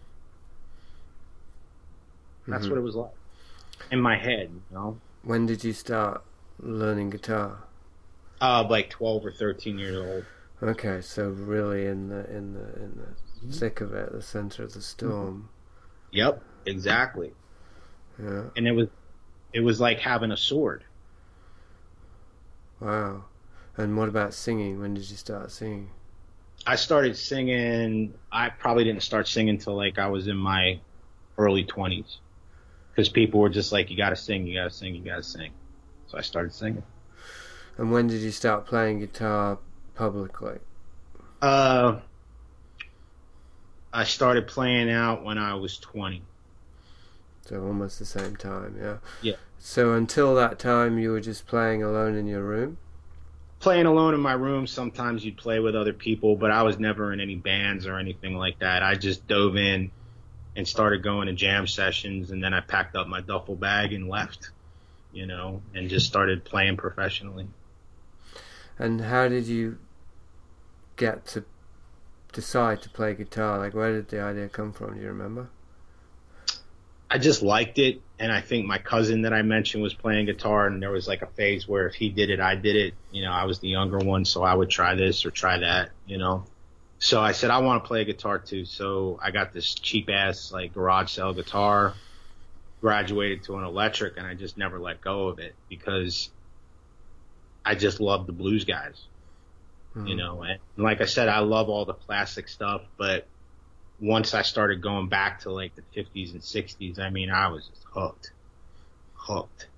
That's Mhm. what it was like in my head, you know. When did you start learning guitar? Uh, like twelve or thirteen years old. Okay, so really in the in the in the thick of it, the center of the storm. Yep, exactly. Yeah. And it was, it was like having a sword. Wow. And what about singing? When did you start singing? I started singing. I probably didn't start singing till like I was in my early twenties, because people were just like, "You got to sing, you got to sing, you got to sing." So I started singing. And when did you start playing guitar publicly? Uh, I started playing out when I was twenty. So almost the same time, yeah. Yeah. So until that time, you were just playing alone in your room? Playing alone in my room. Sometimes you'd play with other people, but I was never in any bands or anything like that. I just dove in and started going to jam sessions, and then I packed up my duffel bag and left, you know, and just started playing professionally. And how did you get to decide to play guitar? Like, where did the idea come from? Do you remember? I just liked it, and I think my cousin that I mentioned was playing guitar, and there was like a phase where if he did it, I did it. You know, I was the younger one, so I would try this or try that, you know. So I said, I want to play guitar too. So I got this cheap ass like garage sale guitar, graduated to an electric, and I just never let go of it because I just love the blues guys, Mm-hmm. you know. And like I said, I love all the classic stuff, but once I started going back to like the fifties and sixties, I mean, I was just hooked, hooked.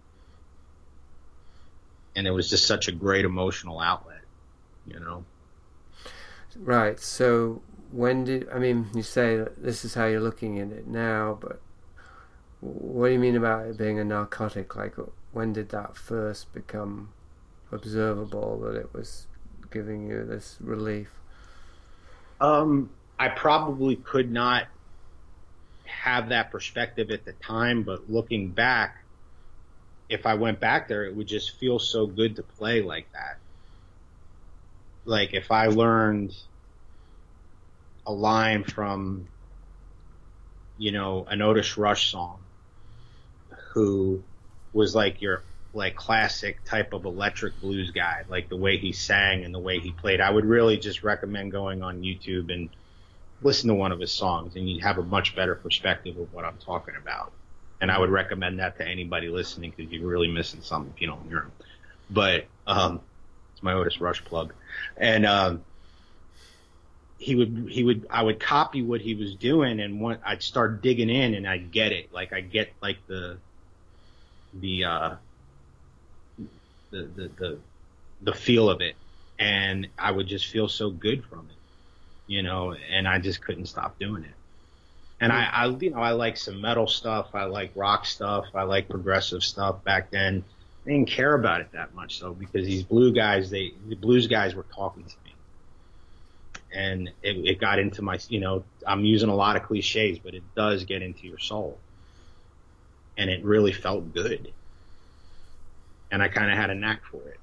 And it was just such a great emotional outlet, you know. Right. So when did, I mean, you say that this is how you're looking at it now, but what do you mean about it being a narcotic? Like, when did that first become observable, that it was giving you this relief? Um, I probably could not have that perspective at the time, but looking back, if I went back there, it would just feel so good to play like that. Like if I learned a line from, you know, an Otis Rush song, who was like your like classic type of electric blues guy, like the way he sang and the way he played, I would really just recommend going on YouTube and listen to one of his songs, and you'd have a much better perspective of what I'm talking about. And I would recommend that to anybody listening, because you're really missing something if you don't hear him. But Um, it's my Otis Rush plug. And, um, he would, he would, I would copy what he was doing, and one, I'd start digging in, and I'd get it. Like, I get, like, the, the, uh, the, the, the, the feel of it. And I would just feel so good from it, you know, and I just couldn't stop doing it. And I, I, you know, I like some metal stuff. I like rock stuff. I like progressive stuff. Back then, I didn't care about it that much, though, because these blue guys, they, the blues guys were talking to me. And it, it got into my, you know, I'm using a lot of cliches, but it does get into your soul. And it really felt good. And I kind of had a knack for it.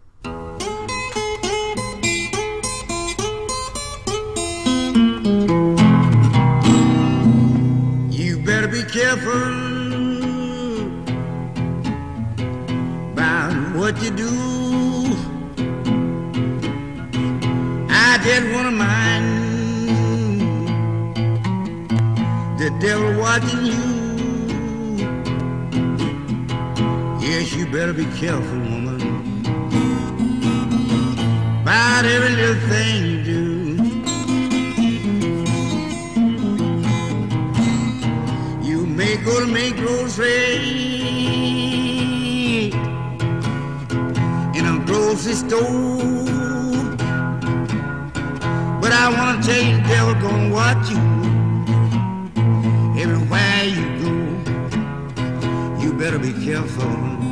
Better be careful about what you do. I just wanna mind the devil watching you. Yes, you better be careful, woman, about every little thing you do. Go to make grocery in a grocery store, but I want to tell you, the devil gonna watch you everywhere you go. You better be careful.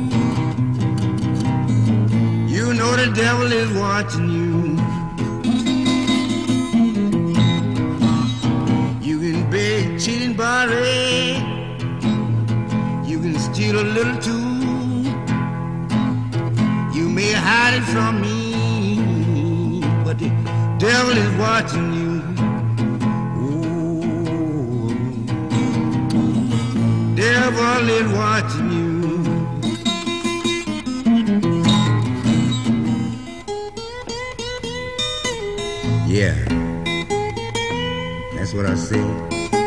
You know the devil is watching you. You can beg, cheating, body. You can steal a little too. You may hide it from me, but the devil is watching you. Oh, devil is watching you. Yeah, that's what I said.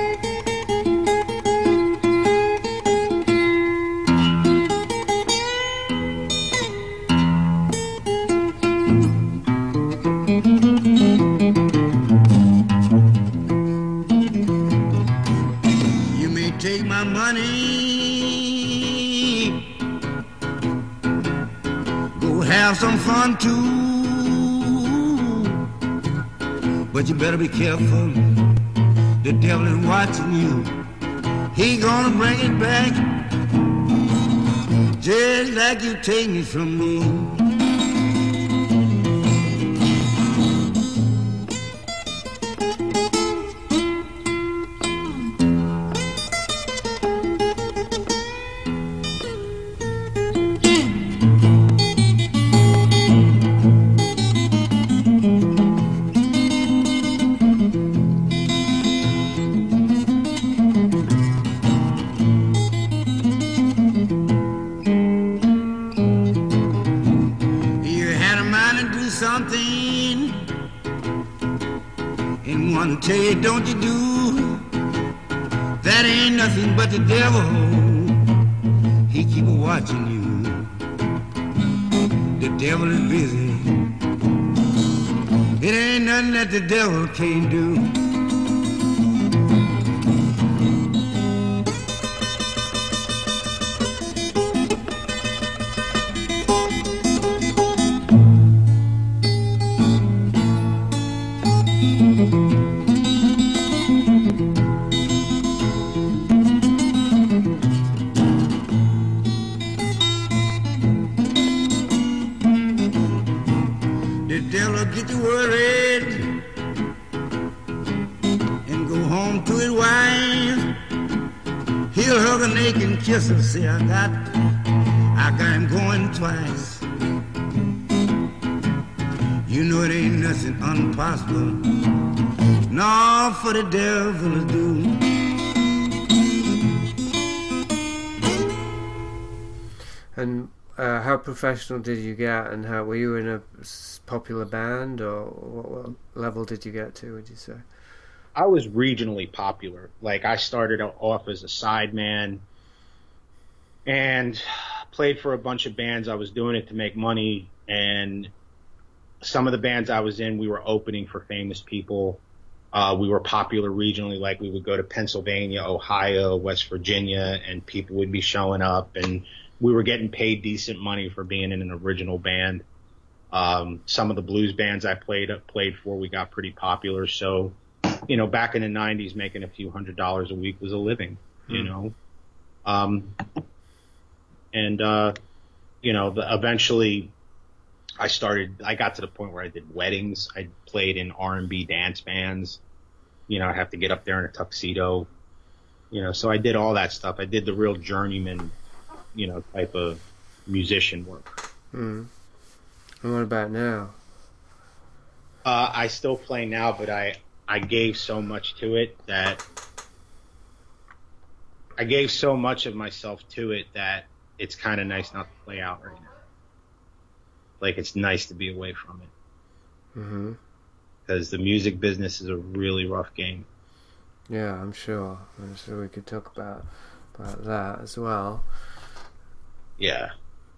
Some fun too, but you better be careful. The devil is watching you. He gonna bring it back, just like you take it from me. Don't you do that? Ain't nothing but the devil. He keep watching you. The devil is busy. It ain't nothing that the devil can't do. Say I got, I got him going twice. You know it ain't nothing impossible, nor for the devil to do. And uh, how professional did you get, and how were you in a popular band, or what, what level did you get to, would you say? I was regionally popular. Like, I started off as a sideman and played for a bunch of bands. I was doing it to make money, and some of the bands I was in, we were opening for famous people. Uh, we were popular regionally, like we would go to Pennsylvania, Ohio, West Virginia, and people would be showing up, and we were getting paid decent money for being in an original band. Um, some of the blues bands I played played for, we got pretty popular. So, you know, back in the nineties, making a few hundred dollars a week was a living, you mm. know. Um, and, uh, you know, the, eventually I started, I got to the point where I did weddings. I played in R and B dance bands. You know, I'd have to get up there in a tuxedo, you know, so I did all that stuff. I did the real journeyman, you know, type of musician work. Mm. And what about now? Uh, I still play now, but I, I gave so much to it that I gave so much of myself to it that it's kind of nice not to play out right now. Like, it's nice to be away from it. Mm-hmm. Because the music business is a really rough game. Yeah, I'm sure. I'm sure we could talk about about that as well. Yeah.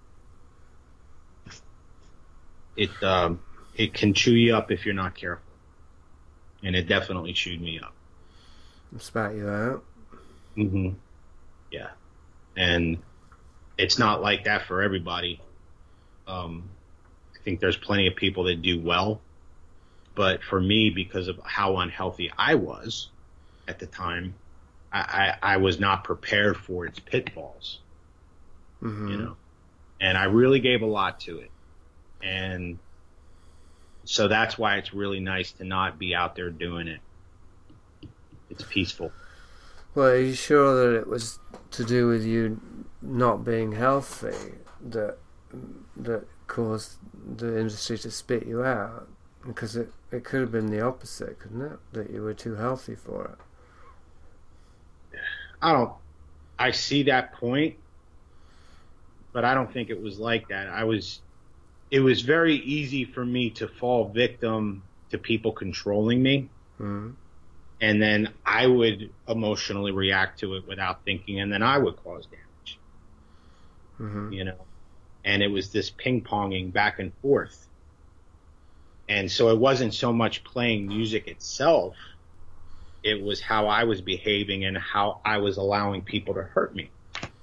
It um it can chew you up if you're not careful. And it definitely chewed me up. Spat you out. Mm-hmm. Yeah. And it's not like that for everybody. Um, I think there's plenty of people that do well. But for me, because of how unhealthy I was at the time, I, I, I was not prepared for its pitfalls. Mm-hmm. You know? And I really gave a lot to it. And so that's why it's really nice to not be out there doing it. It's peaceful. Well, are you sure that it was to do with you not being healthy that that caused the industry to spit you out? Because it, it could have been the opposite, couldn't it? That you were too healthy for it. I don't... I see that point, but I don't think it was like that. I was... It was very easy for me to fall victim to people controlling me. Mm-hmm. And then I would emotionally react to it without thinking, and then I would cause damage. Mm-hmm. You know? And it was this ping-ponging back and forth. And so it wasn't so much playing music itself. It was how I was behaving and how I was allowing people to hurt me.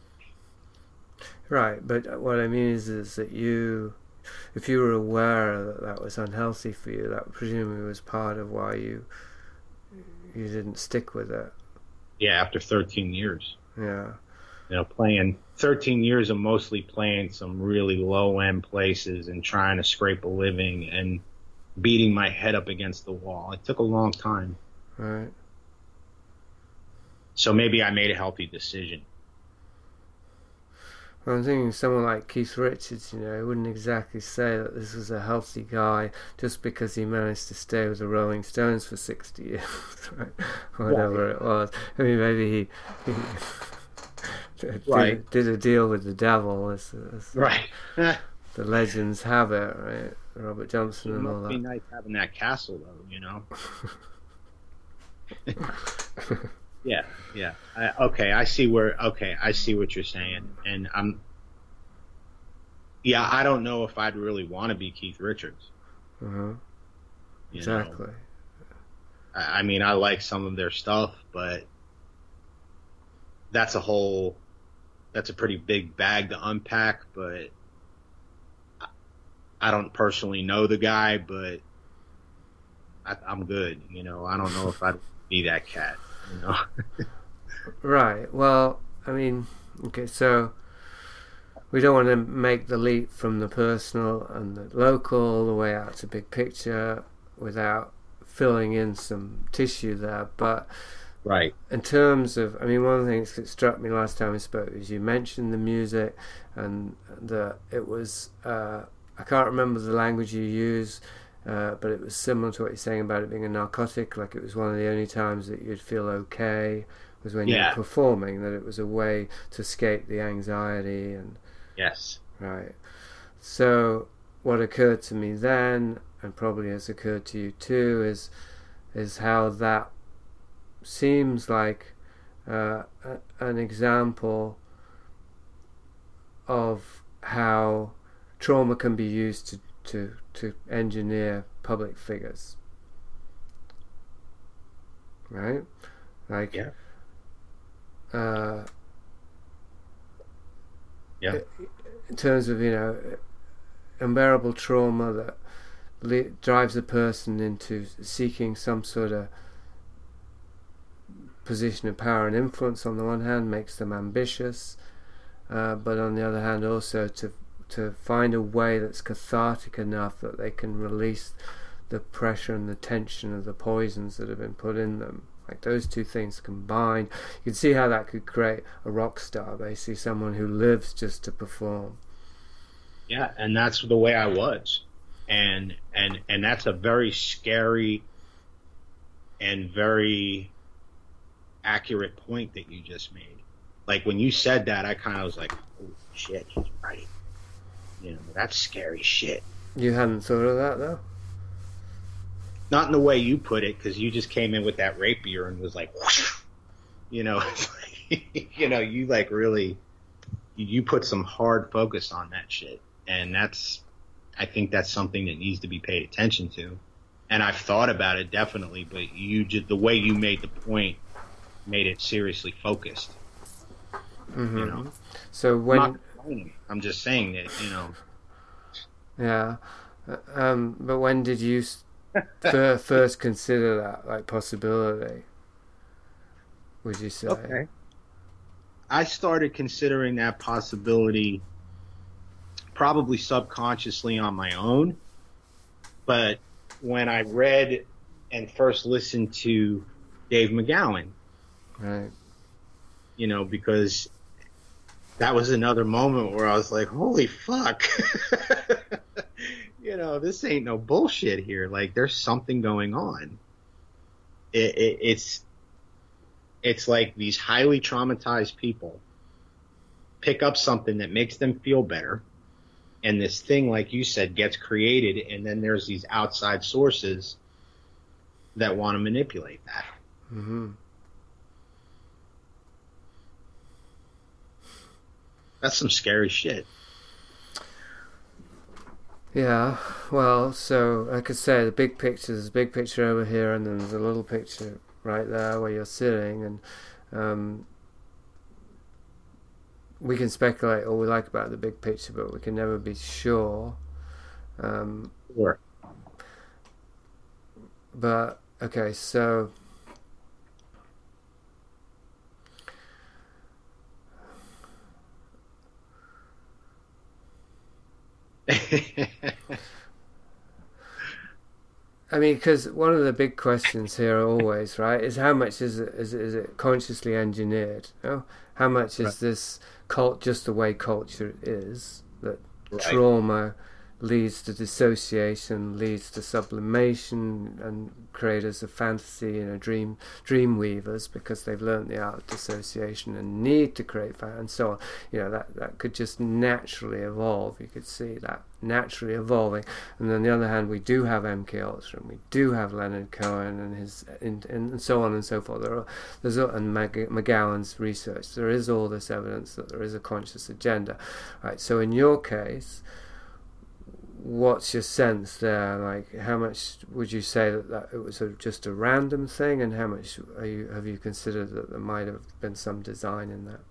Right, but what I mean is, is that you... If you were aware that that was unhealthy for you, that presumably was part of why you you didn't stick with it. Yeah, after thirteen years. Yeah. You know, playing thirteen years of mostly playing some really low-end places and trying to scrape a living and beating my head up against the wall. It took a long time. Right. So maybe I made a healthy decision. Well, I'm thinking someone like Keith Richards, you know, wouldn't exactly say that this was a healthy guy just because he managed to stay with the Rolling Stones for sixty years, right? Whatever right. it was. I mean, maybe he, he did, right. did a deal with the devil, as, as right. the legends have it, right? Robert Johnson it and must all that. Be nice having that castle, though, you know. Yeah, yeah. I, okay, I see where. Okay, I see what you're saying, and I'm. Yeah, I don't know if I'd really want to be Keith Richards. Uh huh. You Exactly. know? I, I mean, I like some of their stuff, but that's a whole. That's a pretty big bag to unpack. But I, I don't personally know the guy, but I, I'm good. You know, I don't know if I'd be that cat. You know? Right. Well, I mean, okay, so we don't want to make the leap from the personal and the local all the way out to big picture without filling in some tissue there. But right. In terms of, I mean, one of the things that struck me last time we spoke is you mentioned the music and that it was, uh, I can't remember the language you use, Uh, but it was similar to what you're saying about it being a narcotic, like it was one of the only times that you'd feel okay was when yeah. you were performing, that it was a way to escape the anxiety. And yes. Right. So what occurred to me then, and probably has occurred to you too, is is how that seems like uh, a, an example of how trauma can be used to, to, to engineer public figures. Right? Like, yeah. Uh, yeah. In terms of, you know, unbearable trauma that le- drives a person into seeking some sort of position of power and influence on the one hand, makes them ambitious, uh, but on the other hand also to to find a way that's cathartic enough that they can release the pressure and the tension of the poisons that have been put in them. Like those two things combined, you can see how that could create a rock star, basically someone who lives just to perform. Yeah, and that's the way I was. And and and that's a very scary and very accurate point that you just made. Like when you said that, I kind of was like, oh shit, he's right. You know, that's scary shit. You hadn't thought of that though? Not in the way you put it, because you just came in with that rapier and was like, whoosh, you know, you know, you like really, you put some hard focus on that shit. And that's, I think that's something that needs to be paid attention to. And I've thought about it definitely, but you just, the way you made the point made it seriously focused. Mm-hmm. You know? So when, I'm, not, I'm just saying that, you know. Yeah. Um, but when did you f- first consider that, like, possibility, would you say? Okay. I started considering that possibility probably subconsciously on my own, but when I read and first listened to Dave McGowan, right, you know, because that was another moment where I was like, holy fuck, you know, this ain't no bullshit here. Like, there's something going on. It, it, it's, it's like these highly traumatized people pick up something that makes them feel better. And this thing, like you said, gets created, and then there's these outside sources that want to manipulate that. Mm-hmm. That's some scary shit. Yeah, well, so like I say, the big picture, there's a big picture over here, and then there's a little picture right there where you're sitting, and um, we can speculate all we like about the big picture, but we can never be sure. Um, sure. But, okay, so... I mean, because one of the big questions here always, right, is how much is it, is it, is it consciously engineered? You know? How much is right. this cult just the way culture is, that right. trauma leads to dissociation, leads to sublimation, and creators of fantasy, you know, dream dream weavers, because they've learned the art of dissociation and need to create fantasy, and so on. You know, that that could just naturally evolve. You could see that naturally evolving. And on the other hand, we do have M K Ultra, and we do have Leonard Cohen and his and, and so on and so forth. There are, there's and Mag- McGowan's research. There is all this evidence that there is a conscious agenda, right? So in your case, what's your sense there? Like, how much would you say that, that it was a, just a random thing, and how much are you, have you considered that there might have been some design in that?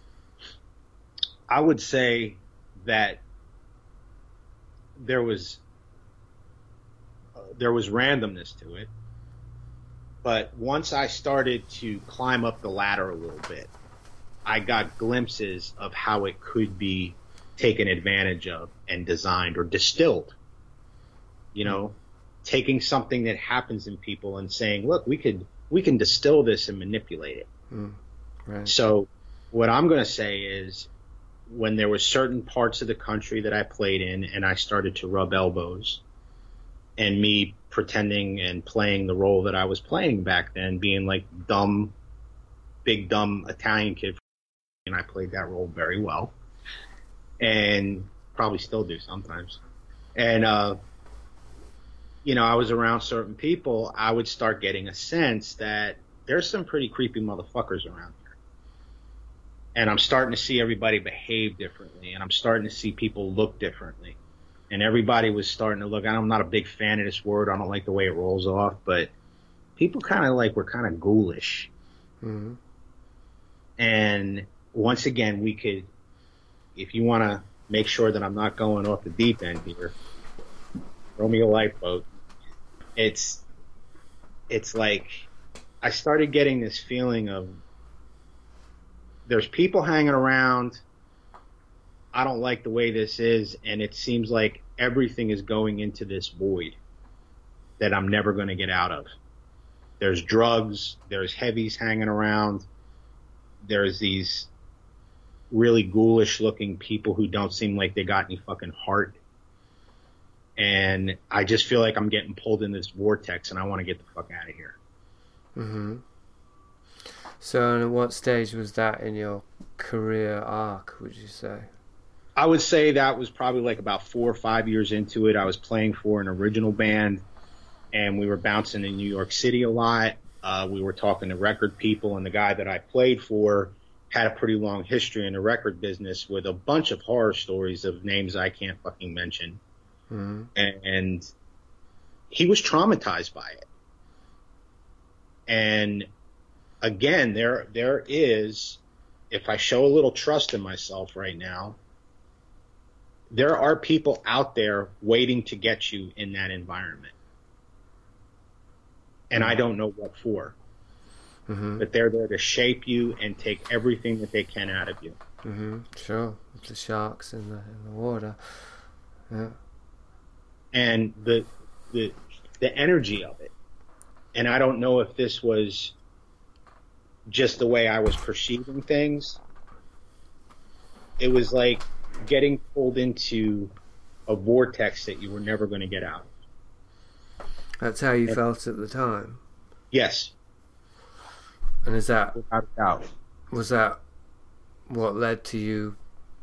I would say that there was uh, there was randomness to it, but once I started to climb up the ladder a little bit, I got glimpses of how it could be taken advantage of and designed or distilled. You know, taking something that happens in people and saying, look, we could we can distill this and manipulate it. Mm, right. So what I'm going to say is, when there were certain parts of the country that I played in and I started to rub elbows, and me pretending and playing the role that I was playing back then, being like dumb, big dumb Italian kid, and I played that role very well. And probably still do sometimes. And, uh, you know, I was around certain people, I would start getting a sense that there's some pretty creepy motherfuckers around here. And I'm starting to see everybody behave differently, and I'm starting to see people look differently. And everybody was starting to look, I'm not a big fan of this word, I don't like the way it rolls off, but people kind of like were kind of ghoulish. Mm-hmm. And once again, we could, if you want to make sure that I'm not going off the deep end here, throw me a lifeboat. It's, it's like, I started getting this feeling of, there's people hanging around, I don't like the way this is, and it seems like everything is going into this void that I'm never going to get out of. There's drugs, there's heavies hanging around, there's these really ghoulish looking people who don't seem like they got any fucking heart. And I just feel like I'm getting pulled in this vortex and I want to get the fuck out of here. Mm-hmm. So at what stage was that in your career arc, would you say? I would say that was probably like about four or five years into it. I was playing for an original band, and we were bouncing in New York City a lot. Uh, we were talking to record people, and the guy that I played for had a pretty long history in the record business with a bunch of horror stories of names I can't fucking mention. Mm-hmm. And, and he was traumatized by it. And again, there there is, if I show a little trust in myself right now, there are people out there waiting to get you in that environment. And I don't know what for. Mm-hmm. But they're there to shape you and take everything that they can out of you. Mm-hmm. Sure. It's the sharks in the, in the water. Yeah. And the, the, the energy of it. And I don't know if this was just the way I was perceiving things. It was like getting pulled into a vortex that you were never going to get out of. That's how you and, felt at the time? Yes. And is that, without a doubt, was that what led to you?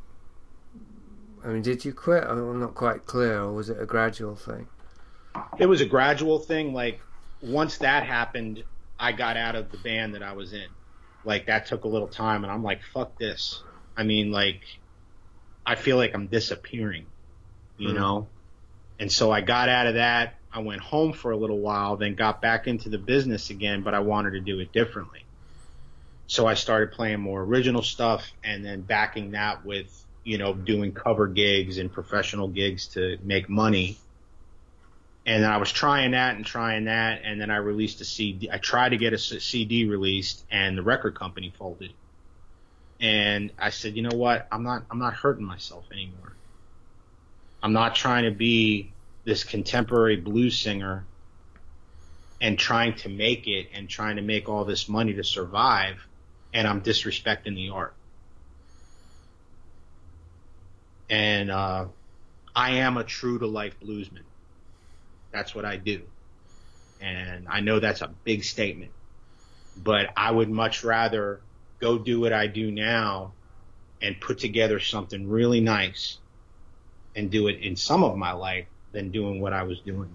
I mean, did you quit? I'm not quite clear. Or was it a gradual thing? It was a gradual thing. Like, once that happened, I got out of the band that I was in. Like, that took a little time, and I'm like, fuck this. I mean, like, I feel like I'm disappearing, you mm. know? And so I got out of that. I went home for a little while, then got back into the business again, but I wanted to do it differently. So I started playing more original stuff and then backing that with, you know, doing cover gigs and professional gigs to make money. And then I was trying that and trying that, and then I released a C D. I tried to get a C D released, and the record company folded. And I said, you know what? I'm not, I'm not hurting myself anymore. I'm not trying to be this contemporary blues singer and trying to make it and trying to make all this money to survive, and I'm disrespecting the art. And uh, I am a true to life bluesman. That's what I do. And I know that's a big statement, but I would much rather go do what I do now and put together something really nice and do it in some of my life than doing what I was doing.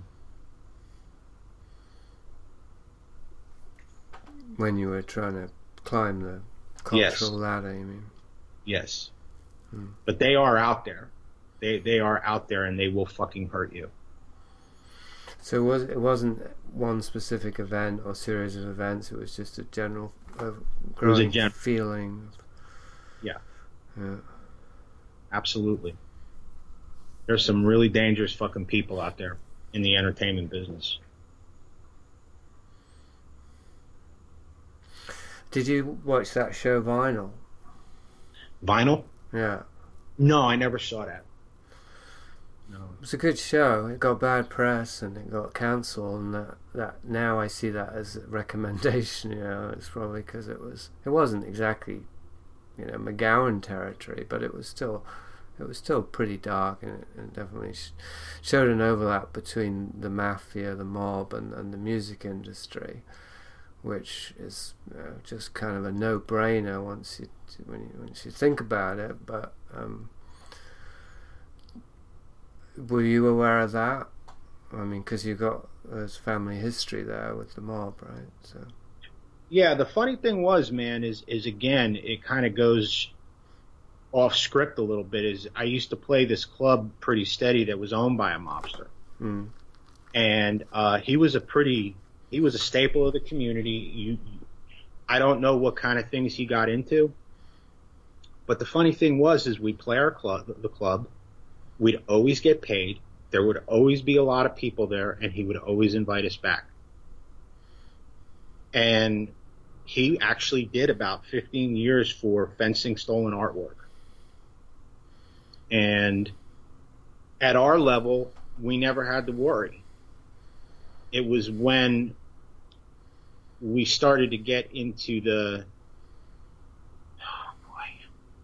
When you were trying to climb the cultural yes. ladder, you mean? Yes. Hmm. But they are out there. They they are out there, and they will fucking hurt you. So it, was, it wasn't one specific event or series of events, it was just a general uh, growing gen- feeling. Yeah. Yeah. Absolutely. There's some really dangerous fucking people out there in the entertainment business. Did you watch that show Vinyl? Vinyl? Yeah. No, I never saw that. No. It was a good show. It got bad press and it got cancelled, and that, that now I see that as a recommendation. You know, it's probably because it was it wasn't exactly, you know, McGowan territory, but it was still it was still pretty dark, and it, it definitely sh- showed an overlap between the mafia, the mob, and, and the music industry, which is, you know, just kind of a no-brainer once you when you once you think about it. But um, were you aware of that? I mean, because you got there's family history there with the mob, right? So Yeah, the funny thing was, man, is is again, it kind of goes off script a little bit. Is I used to play this club pretty steady that was owned by a mobster, Mm. and uh, he was a pretty he was a staple of the community. You, I don't know what kind of things he got into, but the funny thing was, is we'd play our club, the club, we'd always get paid. There would always be a lot of people there, and he would always invite us back. And he actually did about fifteen years for fencing stolen artwork. And at our level, we never had to worry. It was when we started to get into the, oh boy,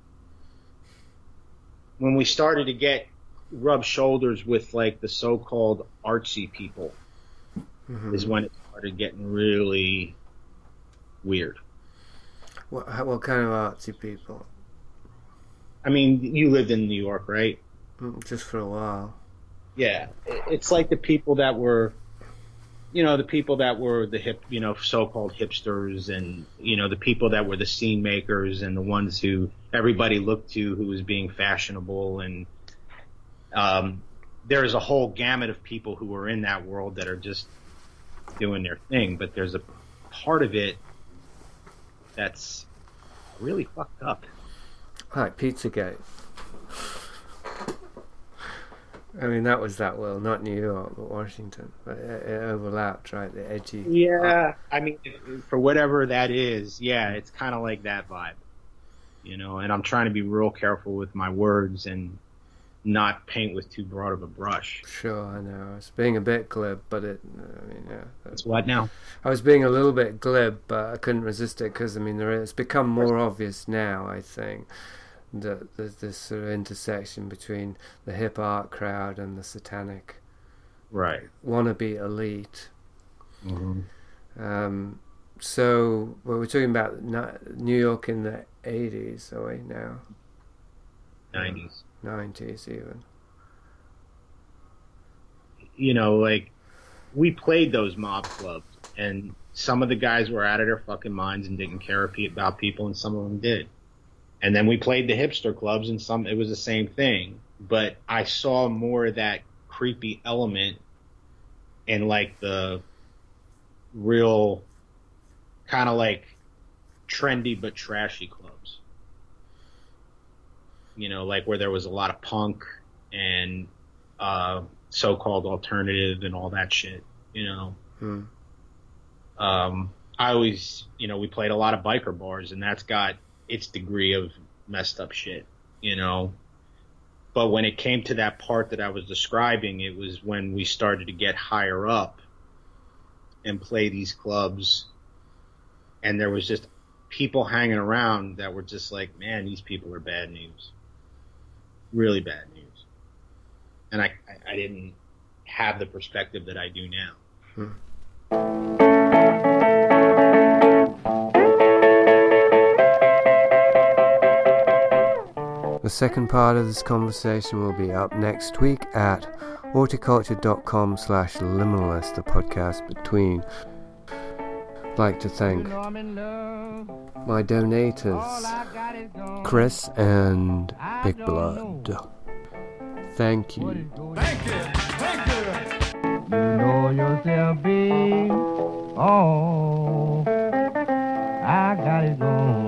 when we started to get rub shoulders with like the so-called artsy people, mm-hmm. is when it started getting really weird. What what kind of artsy people? I mean, you lived in New York, right? Just for a while. Yeah, it's like the people that were, you know, the people that were the hip, you know, so-called hipsters, and you know, the people that were the scene makers, and the ones who everybody looked to, who was being fashionable, and um, there's a whole gamut of people who are in that world that are just doing their thing, but there's a part of it that's really fucked up. Like Pizzagate. I mean, that was that world, not New York, but Washington. But it, it overlapped, right? The edgy. Yeah, I mean, for whatever that is, yeah, it's kind of like that vibe, you know. And I'm trying to be real careful with my words and not paint with too broad of a brush. Sure, I know. It's being a bit glib, but it. I mean, yeah. It's what now? I was being a little bit glib, but I couldn't resist it because I mean, there is, it's become more obvious now. I think that there's this sort of intersection between the hip art crowd and the satanic, right, wannabe elite. Mm-hmm. Um, so well, we're talking about New York in the eighties, are we now? nineties. nineties even. You know, like, we played those mob clubs, and some of the guys were out of their fucking minds and didn't care about people, and some of them did. And then we played the hipster clubs, and some it was the same thing. But I saw more of that creepy element in, like, the real kind of, like, trendy but trashy clubs. You know, like where there was a lot of punk and uh, so-called alternative and all that shit, you know. Hmm. Um, I always, you know, we played a lot of biker bars, and that's got its degree of messed up shit, you know. But when it came to that part that I was describing, it was when we started to get higher up and play these clubs, and there was just people hanging around that were just like, man, these people are bad news. Really bad news. And I, I, I didn't have the perspective that I do now. Hmm. The second part of this conversation will be up next week at horticulture.com slash liminalist, the podcast between. I'd like to thank my donators, Chris and Big Blood. Thank you. Thank you. Thank you. You know yourself big. Oh, I got it going.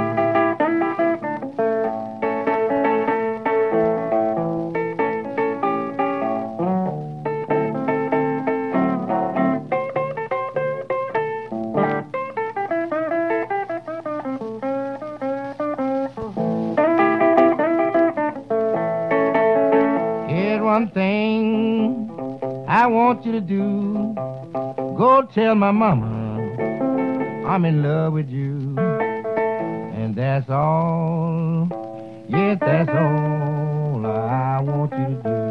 One thing I want you to do, go tell my mama I'm in love with you, and that's all, yes, that's all I want you to do.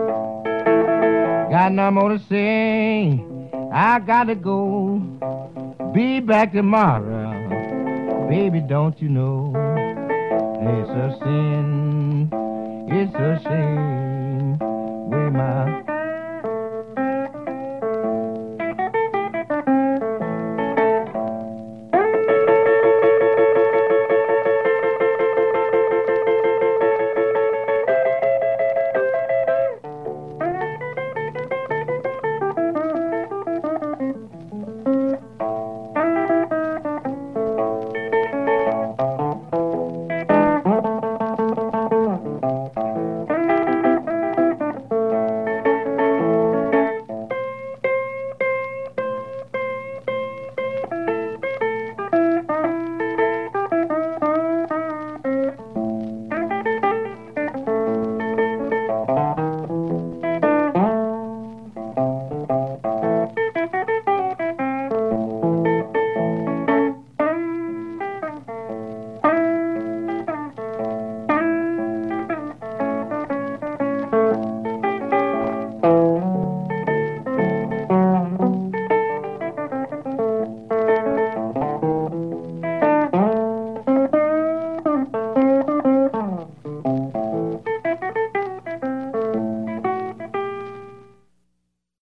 Got no more to say, I gotta go. be back tomorrow. Baby, don't you know it's a sin, it's a shame, way my